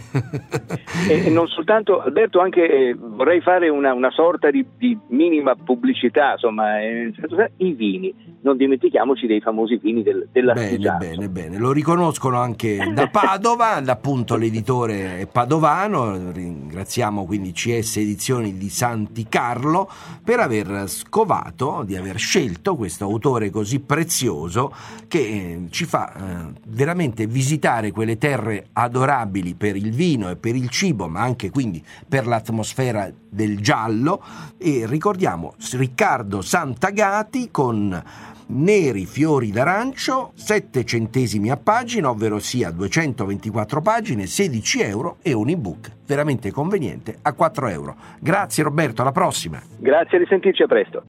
E non soltanto, Alberto, anche eh, vorrei fare una, una sorta di, di minima pubblicità, insomma, eh, i vini, non dimentichiamoci dei famosi vini del, dell'artigiano. Bene, bene, bene, lo riconoscono anche da Padova, appunto l'editore è padovano. Ringraziamo quindi C S Edizioni di Santi Carlo per aver scovato, di aver scelto questo autore così prezioso che ci fa eh, veramente visitare quelle terre adorabili per il vino e per il cibo, ma anche quindi per l'atmosfera del giallo. E ricordiamo Riccardo Santagati con Neri fiori d'arancio, sette centesimi a pagina, ovvero sia duecentoventiquattro pagine, sedici euro, e un ebook veramente conveniente a quattro euro. Grazie Roberto, alla prossima. Grazie, a risentirci, a presto.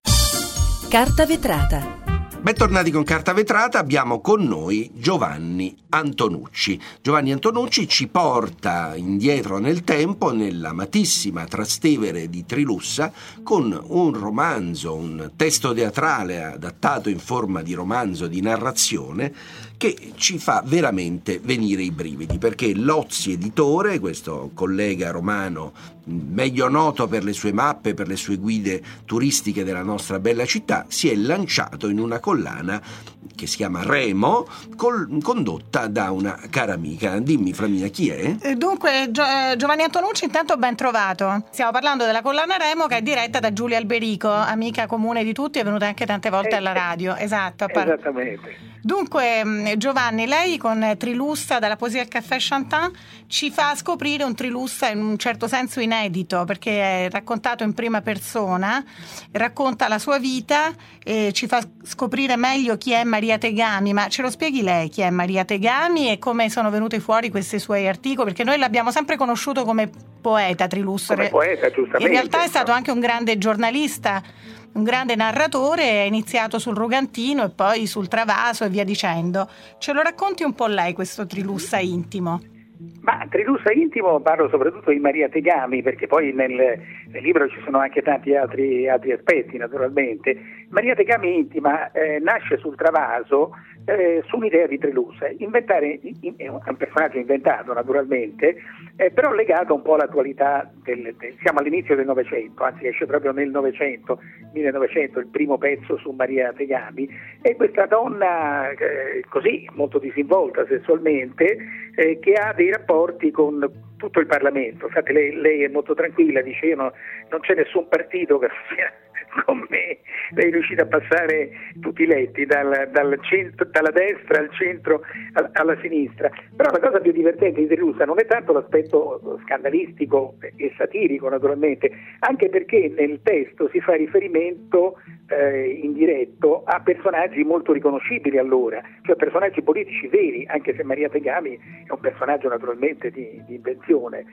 Carta vetrata. Bentornati con Carta Vetrata, abbiamo con noi Giovanni Antonucci. Giovanni Antonucci ci porta indietro nel tempo, nell'amatissima Trastevere di Trilussa, con un romanzo, un testo teatrale adattato in forma di romanzo di narrazione che ci fa veramente venire i brividi, perché Lozzi Editore, questo collega romano meglio noto per le sue mappe, per le sue guide turistiche della nostra bella città, si è lanciato in una collana che si chiama Remo, col, condotta da una cara amica. Dimmi Flaminia, chi è? Dunque Gio- Giovanni Antonucci, intanto ben trovato. Stiamo parlando della collana Remo, che è diretta da Giulia Alberico, amica comune di tutti, è venuta anche tante volte eh, alla radio. Esatto, par- esattamente. Dunque Giovanni, lei con Trilussa dalla poesia al caffè Chantin ci fa scoprire un Trilussa in un certo senso inedito, perché è raccontato in prima persona, racconta la sua vita e ci fa scoprire meglio chi è Maria Tegami. Ma ce lo spieghi lei chi è Maria Tegami e come sono venuti fuori questi suoi articoli? Perché noi l'abbiamo sempre conosciuto come poeta, Trilussa. Come poeta, giustamente. In realtà è stato anche un grande giornalista, un grande narratore, è iniziato sul Rugantino e poi sul Travaso e via dicendo. Ce lo racconti un po' lei questo Trilussa intimo? Ma Trilussa intimo parlo soprattutto di Maria Tegami, perché poi nel, nel libro ci sono anche tanti altri, altri aspetti naturalmente. Maria Tegami intima eh, nasce sul Travaso eh, su un'idea di Trilussa, inventare, in, è un personaggio inventato naturalmente, eh, però legato un po' all'attualità, del, del, siamo all'inizio del Novecento, anzi esce proprio nel Novecento, millenovecento, il primo pezzo su Maria Tegami, e questa donna eh, così molto disinvolta sessualmente, eh, che ha dei rapporti con tutto il Parlamento. Infatti lei, lei è molto tranquilla, dice io no, non c'è nessun partito che sia con me. Lei è riuscita a passare tutti i letti dal, dal centro, dalla destra al centro a, alla sinistra. Però la cosa più divertente di Trilussa non è tanto l'aspetto scandalistico e satirico naturalmente, anche perché nel testo si fa riferimento eh, indiretto a personaggi molto riconoscibili allora, cioè personaggi politici veri, anche se Maria Tegami è un personaggio naturalmente di, di invenzione.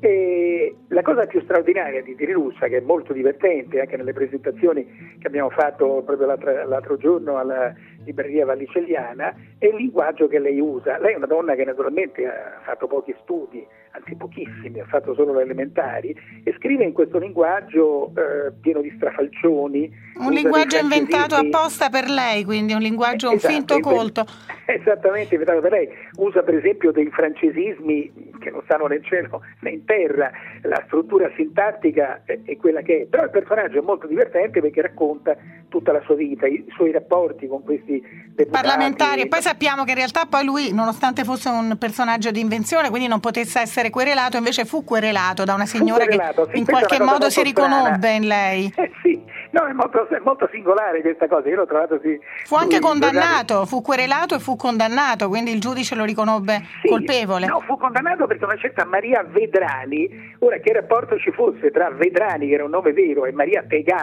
E la cosa più straordinaria di Trilussa, che è molto divertente anche nelle presentazioni che abbiamo fatto proprio l'altro, l'altro giorno alla libreria Vallicelliana, è il linguaggio che lei usa. Lei è una donna che naturalmente ha fatto pochi studi, anzi pochissimi, ha fatto solo le elementari, e scrive in questo linguaggio eh, pieno di strafalcioni. Un linguaggio inventato apposta per lei, quindi un linguaggio, un esatto, finto colto. Esattamente, inventato per lei. Usa per esempio dei francesismi che non stanno né in cielo né in terra, la struttura sintattica è, è quella che è, però il personaggio è molto divertente perché racconta tutta la sua vita, i suoi rapporti con questi deputati parlamentari, e poi sappiamo che in realtà poi lui, nonostante fosse un personaggio di invenzione, quindi non potesse essere querelato, invece fu querelato da una signora che sì, in qualche modo si riconobbe strana in lei. Eh sì, no, è molto, è molto singolare questa cosa, io l'ho trovato sì. Fu anche condannato, fu querelato e fu condannato, quindi il giudice lo riconobbe sì, colpevole. No, fu condannato perché una certa Maria Vedrani, ora che rapporto ci fosse tra Vedrani, che era un nome vero, e Maria Tegami,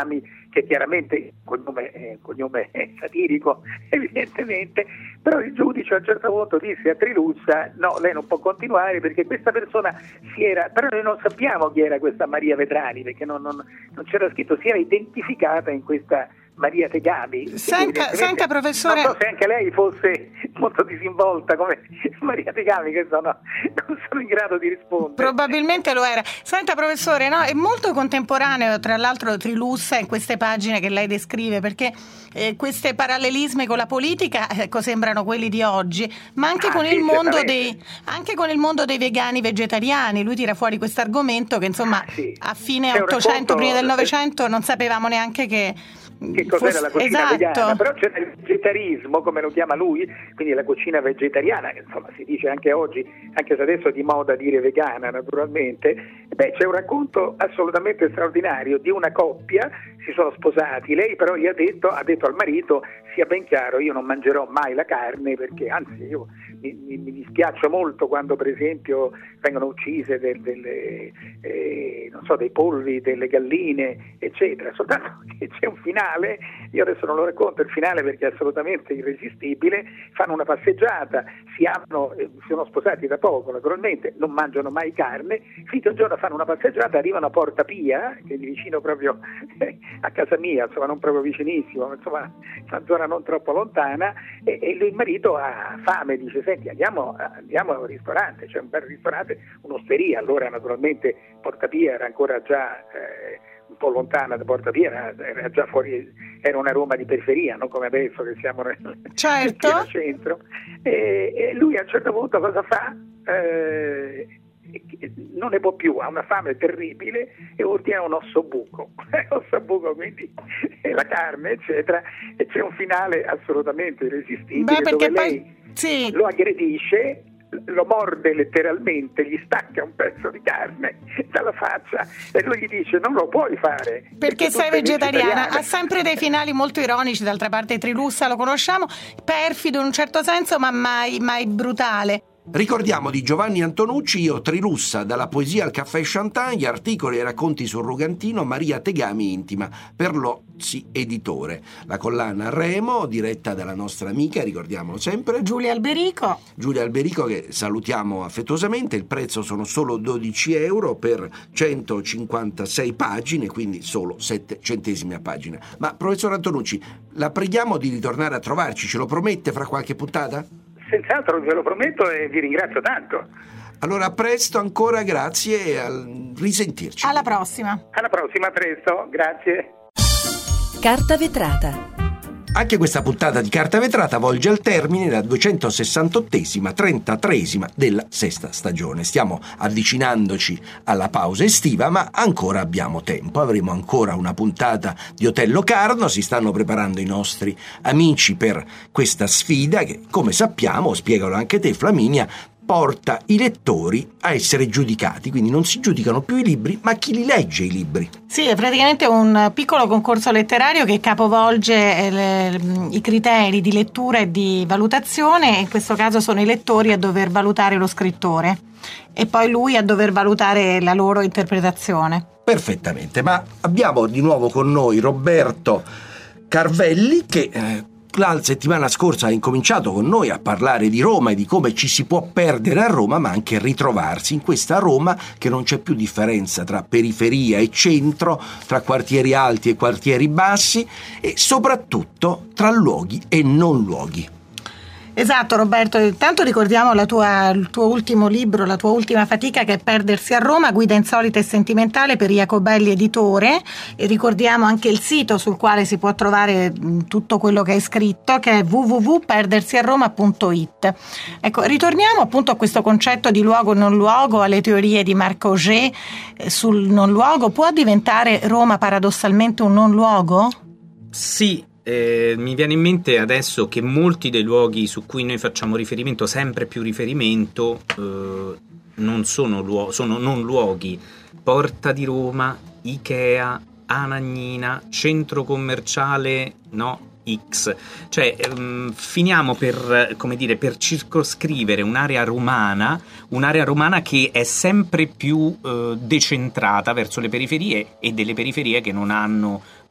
che chiaramente il cognome, eh, cognome è satirico evidentemente, però il giudice a un certo punto disse a Trilussa no, lei non può continuare perché questa persona si era, però noi non sappiamo chi era questa Maria Vetrani perché non, non, non c'era scritto, si era identificata in questa Maria Tegami. Senta, senta professore, non so se anche lei fosse molto disinvolta come Maria Tegami, che sono, non sono in grado di rispondere. Probabilmente lo era. Senta professore, no, è molto contemporaneo tra l'altro Trilussa in queste pagine che lei descrive, perché eh, questi parallelismi con la politica ecco, sembrano quelli di oggi, ma anche ah, con sì, il mondo dei anche con il mondo dei vegani vegetariani. Lui tira fuori questo argomento che insomma ah, sì. a fine C'è ottocento, racconto, prima del Novecento non sapevamo neanche che che cos'era fosse, la cucina esatto. vegana, però c'è il vegetarismo, come lo chiama lui, quindi la cucina vegetariana, che insomma si dice anche oggi, anche se adesso è di moda dire vegana naturalmente. Beh, c'è un racconto assolutamente straordinario di una coppia, si sono sposati, lei però gli ha detto, ha detto al marito, sia ben chiaro, io non mangerò mai la carne perché anzi io mi, mi, mi dispiace molto quando per esempio vengono uccise del, delle, eh, non so, dei polli, delle galline eccetera, soltanto che c'è un finale, io adesso non lo racconto il finale perché è assolutamente irresistibile, fanno una passeggiata, si amano, eh, si sono sposati da poco naturalmente, non mangiano mai carne, finito il giorno fanno una passeggiata, arrivano a Porta Pia, che è vicino proprio eh, a casa mia, insomma non proprio vicinissimo, insomma una zona non troppo lontana, e, e il marito ha fame, dice senti andiamo, andiamo a un ristorante, c'è un bel ristorante, un'osteria, allora naturalmente Porta Pia era ancora già eh, un po' lontana da Porta Pia, era, era già fuori, era una Roma di periferia, non come adesso che siamo nel, certo. nel centro, e, e lui a un certo punto cosa fa? Eh, non ne può più, ha una fame terribile e ordina un ossobuco, ossobuco quindi la carne eccetera, e c'è un finale assolutamente irresistibile. Beh, perché dove poi, lei sì. lo aggredisce, lo morde letteralmente, gli stacca un pezzo di carne dalla faccia e lui gli dice non lo puoi fare perché, perché sei vegetariana. vegetariana. Ha sempre dei finali molto ironici, d'altra parte Trilussa lo conosciamo, perfido in un certo senso ma mai, mai brutale. Ricordiamo di Giovanni Antonucci, io Trilussa, dalla poesia al caffè Chantin, gli articoli e racconti sul Rugantino, Maria Tegami Intima, per l'Ozzi Editore. La collana Remo, diretta dalla nostra amica, ricordiamolo sempre, Giulia Alberico. Giulia Alberico, che salutiamo affettuosamente. Il prezzo sono solo dodici euro per centocinquantasei pagine, quindi solo sette centesimi a pagina. Ma professor Antonucci, la preghiamo di ritornare a trovarci, ce lo promette fra qualche puntata? Senz'altro, ve lo prometto e vi ringrazio tanto. Allora, a presto ancora, grazie e a risentirci. Alla prossima. Alla prossima, a presto, grazie. Carta vetrata. Anche questa puntata di Carta Vetrata volge al termine la duecentosessantottesima, trentatreesima della sesta stagione. Stiamo avvicinandoci alla pausa estiva, ma ancora abbiamo tempo. Avremo ancora una puntata di Hotel Locarno. Si stanno preparando i nostri amici per questa sfida che, come sappiamo, spiegalo anche te Flaminia, porta i lettori a essere giudicati, quindi non si giudicano più i libri, ma chi li legge i libri. Sì, è praticamente un piccolo concorso letterario che capovolge le, i criteri di lettura e di valutazione, in questo caso sono i lettori a dover valutare lo scrittore e poi lui a dover valutare la loro interpretazione. Perfettamente, ma abbiamo di nuovo con noi Roberto Carvelli che... Eh, la settimana scorsa ha incominciato con noi a parlare di Roma e di come ci si può perdere a Roma, ma anche ritrovarsi in questa Roma che non c'è più differenza tra periferia e centro, tra quartieri alti e quartieri bassi e soprattutto tra luoghi e non luoghi. Esatto Roberto, intanto ricordiamo la tua, il tuo ultimo libro, la tua ultima fatica che è Perdersi a Roma, guida insolita e sentimentale per Jacobelli Editore, e ricordiamo anche il sito sul quale si può trovare tutto quello che hai scritto, che è w w w punto perdersi a roma punto i t. Ecco, ritorniamo appunto a questo concetto di luogo non luogo, alle teorie di Marc Augé sul non luogo. Può diventare Roma paradossalmente un non luogo? Sì. Eh, mi viene in mente adesso che molti dei luoghi su cui noi facciamo riferimento, sempre più riferimento, eh, non sono, luo- sono non luoghi. Porta di Roma, Ikea, Anagnina, centro commerciale, no, X. Cioè ehm, finiamo per, come dire, per circoscrivere un'area romana, un'area romana che è sempre più eh, decentrata verso le periferie e delle periferie che non hanno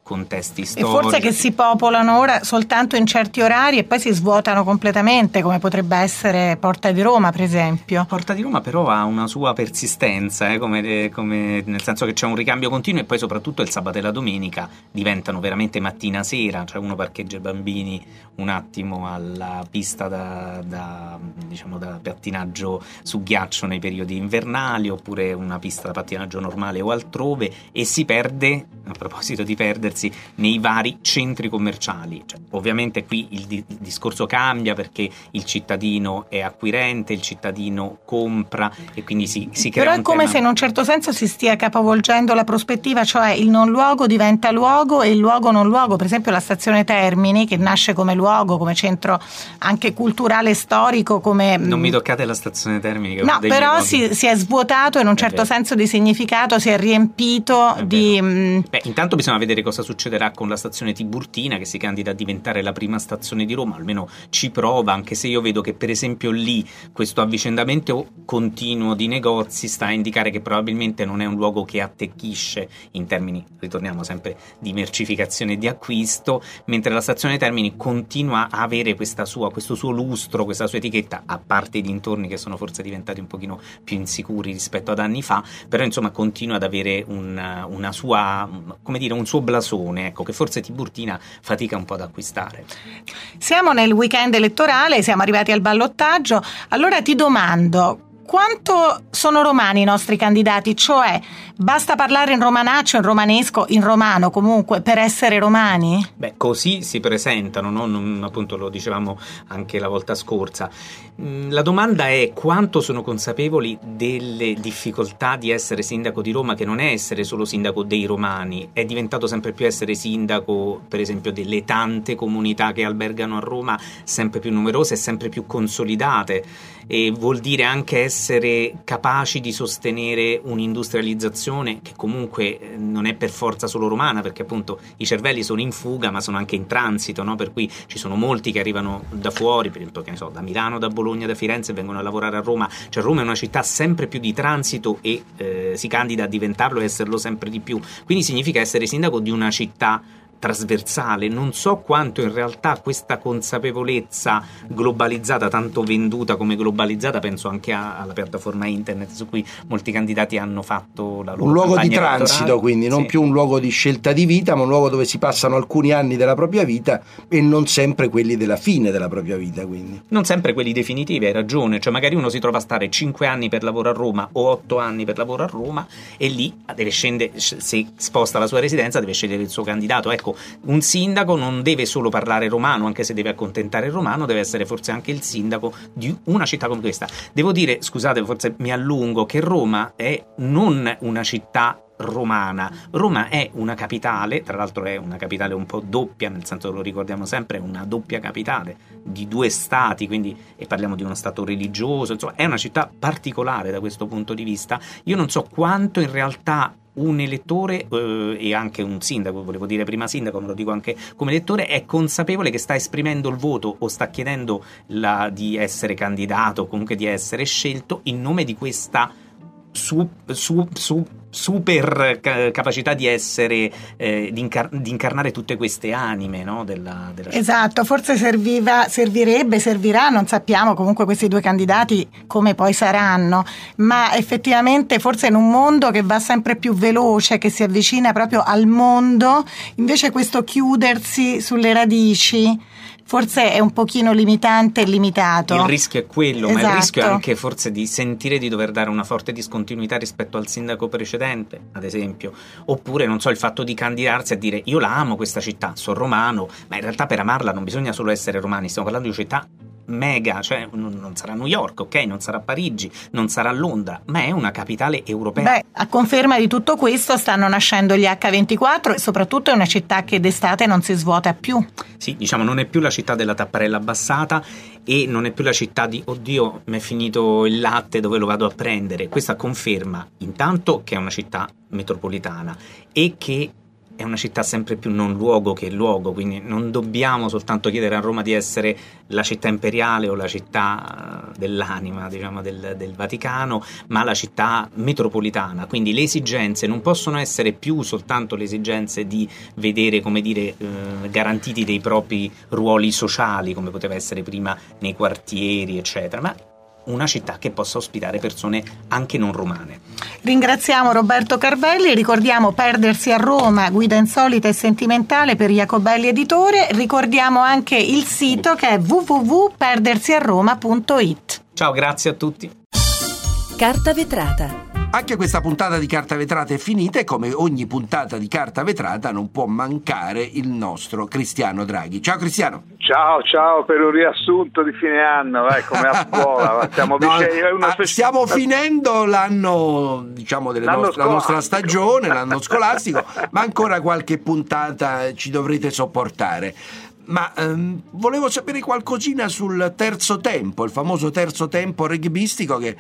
contesti e storici. forse che si popolano ora soltanto in certi orari e poi si svuotano completamente, come potrebbe essere Porta di Roma, per esempio. Porta di Roma però ha una sua persistenza, eh, come, come, nel senso che c'è un ricambio continuo, e poi soprattutto il sabato e la domenica diventano veramente mattina-sera, cioè uno parcheggia i bambini un attimo alla pista da, da, diciamo, da pattinaggio su ghiaccio nei periodi invernali, oppure una pista da pattinaggio normale o altrove, e si perde, a proposito di perdersi, nei vari centri commerciali. Cioè, ovviamente qui il, di- il discorso cambia, perché il cittadino è acquirente, il cittadino compra, e quindi si, si crea però un è come tema... se in un certo senso si stia capovolgendo la prospettiva, cioè il non luogo diventa luogo e il luogo non luogo. Per esempio la stazione Termini, che nasce come luogo, come centro anche culturale e storico, come... Non mi toccate la stazione Termini, che no, però si, si è svuotato in un certo vero. senso di significato, si è riempito È di... Beh, intanto bisogna vedere cosa succederà con la stazione Tiburtina, che si candida a diventare la prima stazione di Roma, almeno ci prova, anche se io vedo che per esempio lì questo avvicendamento continuo di negozi sta a indicare che probabilmente non è un luogo che attecchisce in termini, ritorniamo sempre, di mercificazione e di acquisto, mentre la stazione Termini continua a avere questa sua, questo suo lustro, questa sua etichetta, a parte i dintorni che sono forse diventati un pochino più insicuri rispetto ad anni fa, però insomma continua ad avere una, una sua, come dire, un suo blasone, ecco, che forse Tiburtina fatica un po' ad acquistare. Siamo nel weekend elettorale, siamo arrivati al ballottaggio, allora ti domando: quanto sono romani i nostri candidati? Cioè, basta parlare in romanaccio, in romanesco, in romano comunque per essere romani? Beh, così si presentano, no? Non, appunto lo dicevamo anche la volta scorsa. La domanda è quanto sono consapevoli delle difficoltà di essere sindaco di Roma, che non è essere solo sindaco dei romani, è diventato sempre più essere sindaco, per esempio, delle tante comunità che albergano a Roma, sempre più numerose e sempre più consolidate, e vuol dire anche essere capaci di sostenere un'industrializzazione che comunque non è per forza solo romana, perché appunto i cervelli sono in fuga ma sono anche in transito, no? Per cui ci sono molti che arrivano da fuori, per esempio, che ne so, da Milano, da Bologna, da Firenze, vengono a lavorare a Roma. Cioè Roma è una città sempre più di transito e eh, si candida a diventarlo e esserlo sempre di più, quindi significa essere sindaco di una città trasversale. Non so quanto in realtà questa consapevolezza globalizzata, tanto venduta come globalizzata, penso anche a, alla piattaforma internet su cui molti candidati hanno fatto la loro un luogo di campagna transito, elettorale. quindi non Sì. più un luogo di scelta di vita, ma un luogo dove si passano alcuni anni della propria vita e non sempre quelli della fine della propria vita, quindi Non sempre quelli definitivi, hai ragione, cioè magari uno si trova a stare cinque anni per lavoro a Roma o otto anni per lavoro a Roma, e lì deve scendere, se sposta la sua residenza deve scegliere il suo candidato. Ecco, un sindaco non deve solo parlare romano, anche se deve accontentare il romano, deve essere forse anche il sindaco di una città come questa. Devo dire, scusate, forse mi allungo, che Roma è non una città romana. Roma è una capitale, tra l'altro è una capitale un po' doppia, nel senso, lo ricordiamo sempre, è una doppia capitale di due stati, quindi, e parliamo di uno stato religioso, insomma è una città particolare da questo punto di vista. Io non so quanto in realtà un elettore eh, e anche un sindaco, volevo dire prima sindaco, me lo dico anche come elettore, è consapevole che sta esprimendo il voto o sta chiedendo la, di essere candidato o comunque di essere scelto in nome di questa Su, su, su, super capacità di essere eh, di, incar- di incarnare tutte queste anime, no, della, della Esatto, forse serviva, servirebbe, servirà, non sappiamo comunque questi due candidati come poi saranno, ma effettivamente forse in un mondo che va sempre più veloce, che si avvicina proprio al mondo, invece questo chiudersi sulle radici forse è un pochino limitante e limitato. Il rischio è quello, esatto. Ma il rischio è anche forse di sentire di dover dare una forte discontinuità rispetto al sindaco precedente, ad esempio, oppure non so, il fatto di candidarsi a dire io la amo questa città, sono romano, ma in realtà per amarla non bisogna solo essere romani, stiamo parlando di città mega, cioè non sarà New York, ok, non sarà Parigi, non sarà Londra, ma è una capitale europea. Beh, a conferma di tutto questo stanno nascendo gli acca ventiquattro e soprattutto è una città che d'estate non si svuota più. Sì, diciamo, non è più la città della tapparella abbassata e non è più la città di oddio, mi è finito il latte, dove lo vado a prendere. Questa conferma intanto che è una città metropolitana e che è una città sempre più non luogo che luogo, quindi non dobbiamo soltanto chiedere a Roma di essere la città imperiale o la città dell'anima, diciamo, del, del Vaticano, ma la città metropolitana, quindi le esigenze non possono essere più soltanto le esigenze di vedere, come dire, eh, garantiti dei propri ruoli sociali, come poteva essere prima nei quartieri, eccetera, ma una città che possa ospitare persone anche non romane. Ringraziamo Roberto Carvelli, ricordiamo Perdersi a Roma, guida insolita e sentimentale per Jacobelli Editore, ricordiamo anche il sito che è w w w punto perdersi a roma punto i t. Ciao, grazie a tutti. Carta vetrata. Anche questa puntata di Carta Vetrata è finita e come ogni puntata di Carta Vetrata non può mancare il nostro Cristiano Draghi. Ciao Cristiano. Ciao, ciao, per un riassunto di fine anno, eh, come a scuola. Stiamo, no, vicini, una ah, stiamo finendo l'anno, diciamo, delle l'anno nostre, la nostra stagione, l'anno scolastico, ma ancora qualche puntata ci dovrete sopportare. Ma ehm, volevo sapere qualcosina sul terzo tempo, il famoso terzo tempo rugbyistico che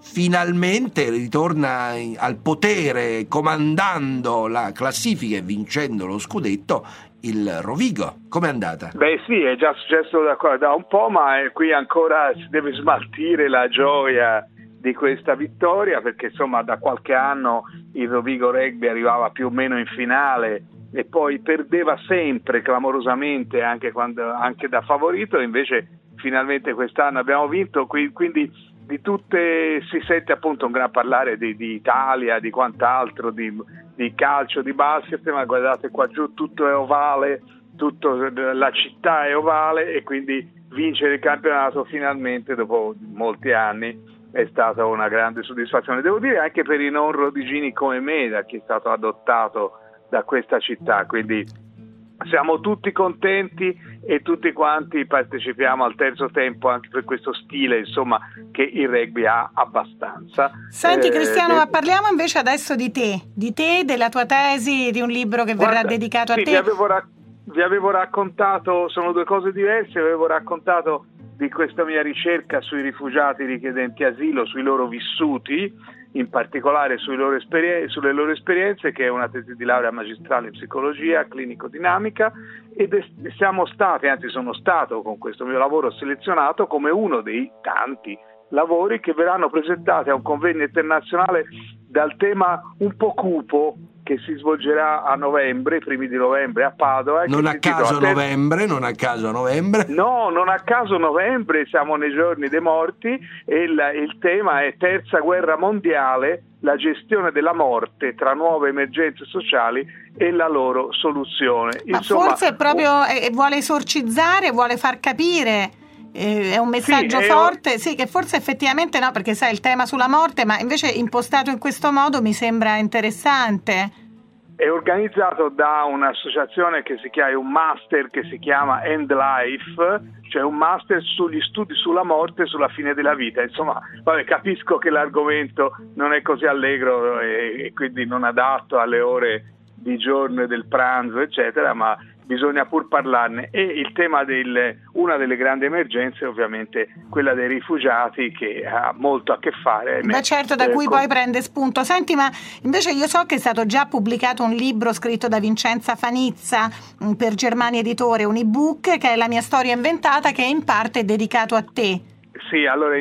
finalmente ritorna al potere comandando la classifica e vincendo lo scudetto il Rovigo. Com'è andata? Beh sì, è già successo da, da un po', ma è, qui ancora si deve smaltire la gioia di questa vittoria, perché insomma da qualche anno il Rovigo Rugby arrivava più o meno in finale e poi perdeva sempre clamorosamente anche, quando, anche da favorito, invece finalmente quest'anno abbiamo vinto, quindi di tutte si sente appunto un gran parlare di, di Italia, di quant'altro, di, di calcio, di basket, ma guardate qua giù tutto è ovale, tutto, la città è ovale e quindi vincere il campionato finalmente dopo molti anni è stata una grande soddisfazione. Devo dire anche per i non rodigini come me, da chi è stato adottato da questa città, quindi siamo tutti contenti e tutti quanti partecipiamo al terzo tempo anche per questo stile, insomma, che il rugby ha abbastanza. Senti Cristiano, eh, ma parliamo invece adesso di te, di te, della tua tesi, di un libro che verrà guarda, dedicato sì, a te. Vi avevo, ra- vi avevo raccontato, sono due cose diverse, vi avevo raccontato di questa mia ricerca sui rifugiati richiedenti asilo, sui loro vissuti, in particolare sui loro esperien- sulle loro esperienze, che è una tesi di laurea magistrale in psicologia clinico-dinamica, ed è, siamo stati, anzi sono stato con questo mio lavoro selezionato come uno dei tanti lavori che verranno presentati a un convegno internazionale dal tema un po' cupo che si svolgerà a novembre, i primi di novembre a Padova. Non a caso ter- novembre, non a caso novembre. No, non a caso novembre, siamo nei giorni dei morti e il, il tema è Terza Guerra Mondiale, la gestione della morte tra nuove emergenze sociali e la loro soluzione. Ma Insomma, forse proprio eh, vuole esorcizzare, vuole far capire. È un messaggio sì, forte, un... sì, che forse effettivamente no, perché sai il tema sulla morte, ma invece impostato in questo modo mi sembra interessante. È organizzato da un'associazione che si chiama, un master che si chiama End Life, cioè un master sugli studi sulla morte e sulla fine della vita. Insomma, vabbè, capisco che l'argomento non è così allegro e, e quindi non adatto alle ore di giorno e del pranzo, eccetera, ma bisogna pur parlarne. E il tema del una delle grandi emergenze è ovviamente quella dei rifugiati, che ha molto a che fare. Beh, certo, da eh, cui con... poi prende spunto. Senti, ma invece io so che è stato già pubblicato un libro scritto da Vincenza Fanizza per Germania Editore, un ebook che è La mia storia inventata, che in parte è dedicato a te. Sì, allora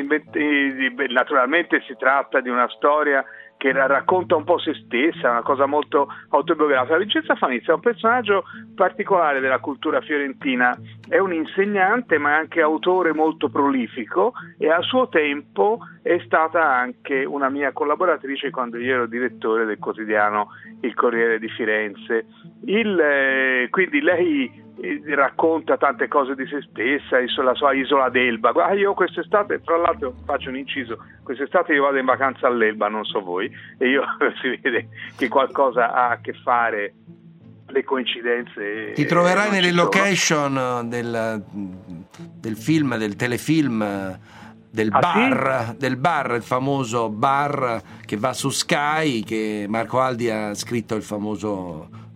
naturalmente si tratta di una storia che racconta un po' se stessa, una cosa molto autobiografica. Vincenza Fanizza è un personaggio particolare della cultura fiorentina, è un insegnante ma anche autore molto prolifico e a suo tempo è stata anche una mia collaboratrice quando io ero direttore del quotidiano Il Corriere di Firenze. Il, eh, quindi lei racconta tante cose di se stessa, la sua isola d'Elba. Guarda, io quest'estate, tra l'altro faccio un inciso, quest'estate io vado in vacanza all'Elba, non so voi, e io si vede che qualcosa ha a che fare, le coincidenze. Ti troverai nelle location del, del film, del telefilm del ah, bar, sì? del bar, il famoso bar che va su Sky, che Marco Aldi ha scritto il famoso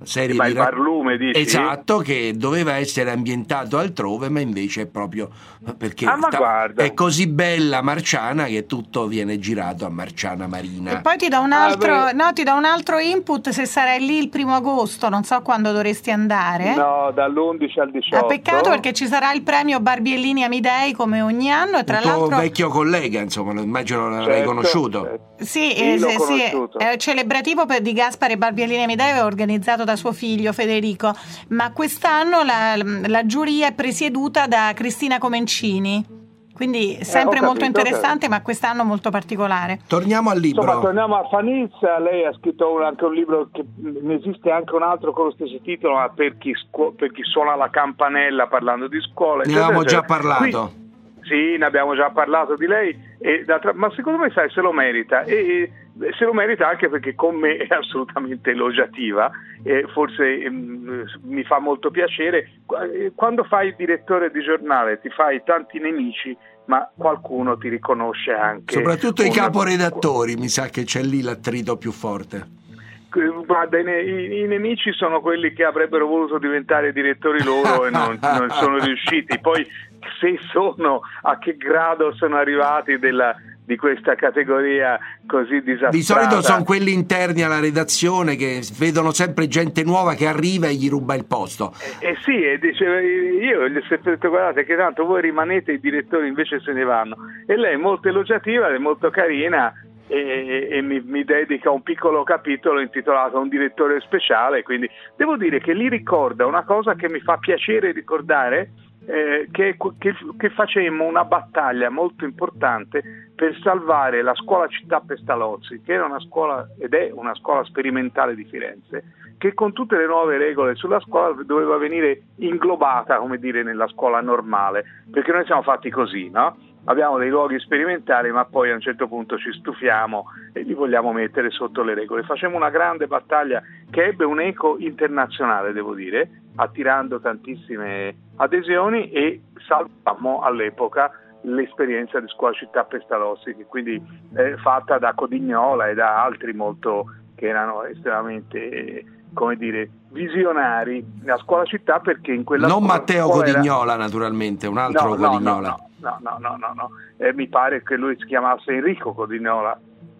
serie ma di il ra- barlume, dici? Esatto, che doveva essere ambientato altrove, ma invece è proprio perché ah, ma sta- guarda. è così bella Marciana che tutto viene girato a Marciana Marina. E poi ti do un altro, ah, no, ti do un altro input, se sarai lì il primo agosto, non so quando dovresti andare. No, dall'undici al diciotto. Ah, peccato, perché ci sarà il premio Barbiellini Amidei come ogni anno, e tra il tuo l'altro vecchio collega, insomma, immagino l'avrai certo, conosciuto. Certo. Sì, sì, sì, sì, è celebrativo per di Gaspare Barbiellini Amidei, organizzato da suo figlio Federico, ma quest'anno la, la giuria è presieduta da Cristina Comencini. Quindi sempre eh, molto capito, interessante, certo. ma quest'anno molto particolare. Torniamo al libro. Insomma, torniamo a Fanizza. Lei ha scritto un, anche un libro, che ne esiste anche un altro con lo stesso titolo, ma per chi, scu- per chi suona la campanella, parlando di scuola. Ne avevamo già parlato. Qui, sì, ne abbiamo già parlato di lei, e d'altra, ma secondo me, sai, se lo merita. E se lo merita anche perché con me è assolutamente elogiativa, e forse ehm, mi fa molto piacere. Quando fai il direttore di giornale ti fai tanti nemici, ma qualcuno ti riconosce anche. Soprattutto una... i caporedattori, mi sa che c'è lì l'attrito più forte. Guarda, i, i nemici sono quelli che avrebbero voluto diventare direttori loro e non, non sono riusciti. Poi se sono, a che grado sono arrivati della, di questa categoria così disastrata? Di solito sono quelli interni alla redazione che vedono sempre gente nuova che arriva e gli ruba il posto. Eh, eh sì, e diceva, io gli ho sempre detto: guardate che tanto voi rimanete, i direttori invece se ne vanno. E lei è molto elogiativa, è molto carina, e, e mi, mi dedica un piccolo capitolo intitolato Un direttore speciale. Quindi devo dire che lì ricorda una cosa che mi fa piacere ricordare, eh, che, che, che facemmo una battaglia molto importante per salvare la scuola Città Pestalozzi, che era una scuola ed è una scuola sperimentale di Firenze, che con tutte le nuove regole sulla scuola doveva venire inglobata, come dire, nella scuola normale, perché noi siamo fatti così, no? Abbiamo dei luoghi sperimentali, ma poi a un certo punto ci stufiamo e li vogliamo mettere sotto le regole. Facemmo una grande battaglia che ebbe un eco internazionale, devo dire, attirando tantissime adesioni, e salvammo all'epoca l'esperienza di Scuola Città Pestalozzi, che quindi è fatta da Codignola e da altri molto che erano estremamente, come dire, visionari. La Scuola Città, perché in quella non scuola, Matteo scuola Codignola, era... naturalmente, un altro no, Codignola. No, no, no, no, no, no, no. Eh, mi pare che lui si chiamasse Enrico Codignola,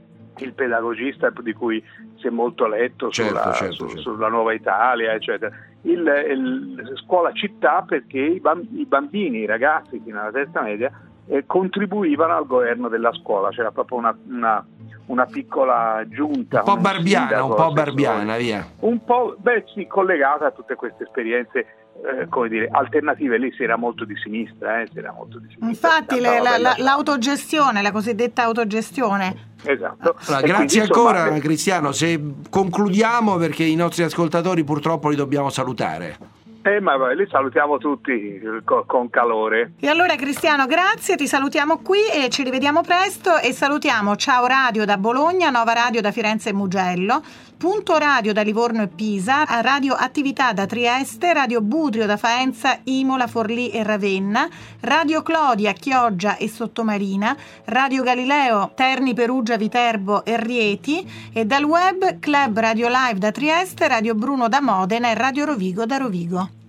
il pedagogista di cui si è molto letto, certo, sulla, certo, su, certo. sulla Nuova Italia, eccetera. Il, il Scuola Città perché i bambini, i, bambini, i ragazzi fino alla terza media eh, contribuivano al governo della scuola. C'era proprio una, una, una piccola giunta, un po' un barbiana, sindaco, un po' barbiana, via. Un po', beh sì, collegata a tutte queste esperienze, eh, come dire, alternative. Lì si era molto di sinistra, eh, si era molto di sinistra. Infatti le, la, la, l'autogestione, la cosiddetta autogestione. Esatto. Allora, grazie quindi, ancora, insomma, Cristiano. Se concludiamo, perché i nostri ascoltatori purtroppo li dobbiamo salutare. Eh, ma li salutiamo tutti con, con calore. E allora, Cristiano, grazie, ti salutiamo qui e ci rivediamo presto, e salutiamo Ciao Radio da Bologna, Nova Radio da Firenze e Mugello, Punto Radio da Livorno e Pisa, Radio Attività da Trieste, Radio Budrio da Faenza, Imola, Forlì e Ravenna, Radio Clodia, Chioggia e Sottomarina, Radio Galileo, Terni, Perugia, Viterbo e Rieti, e dal web Club Radio Live da Trieste, Radio Bruno da Modena e Radio Rovigo da Rovigo.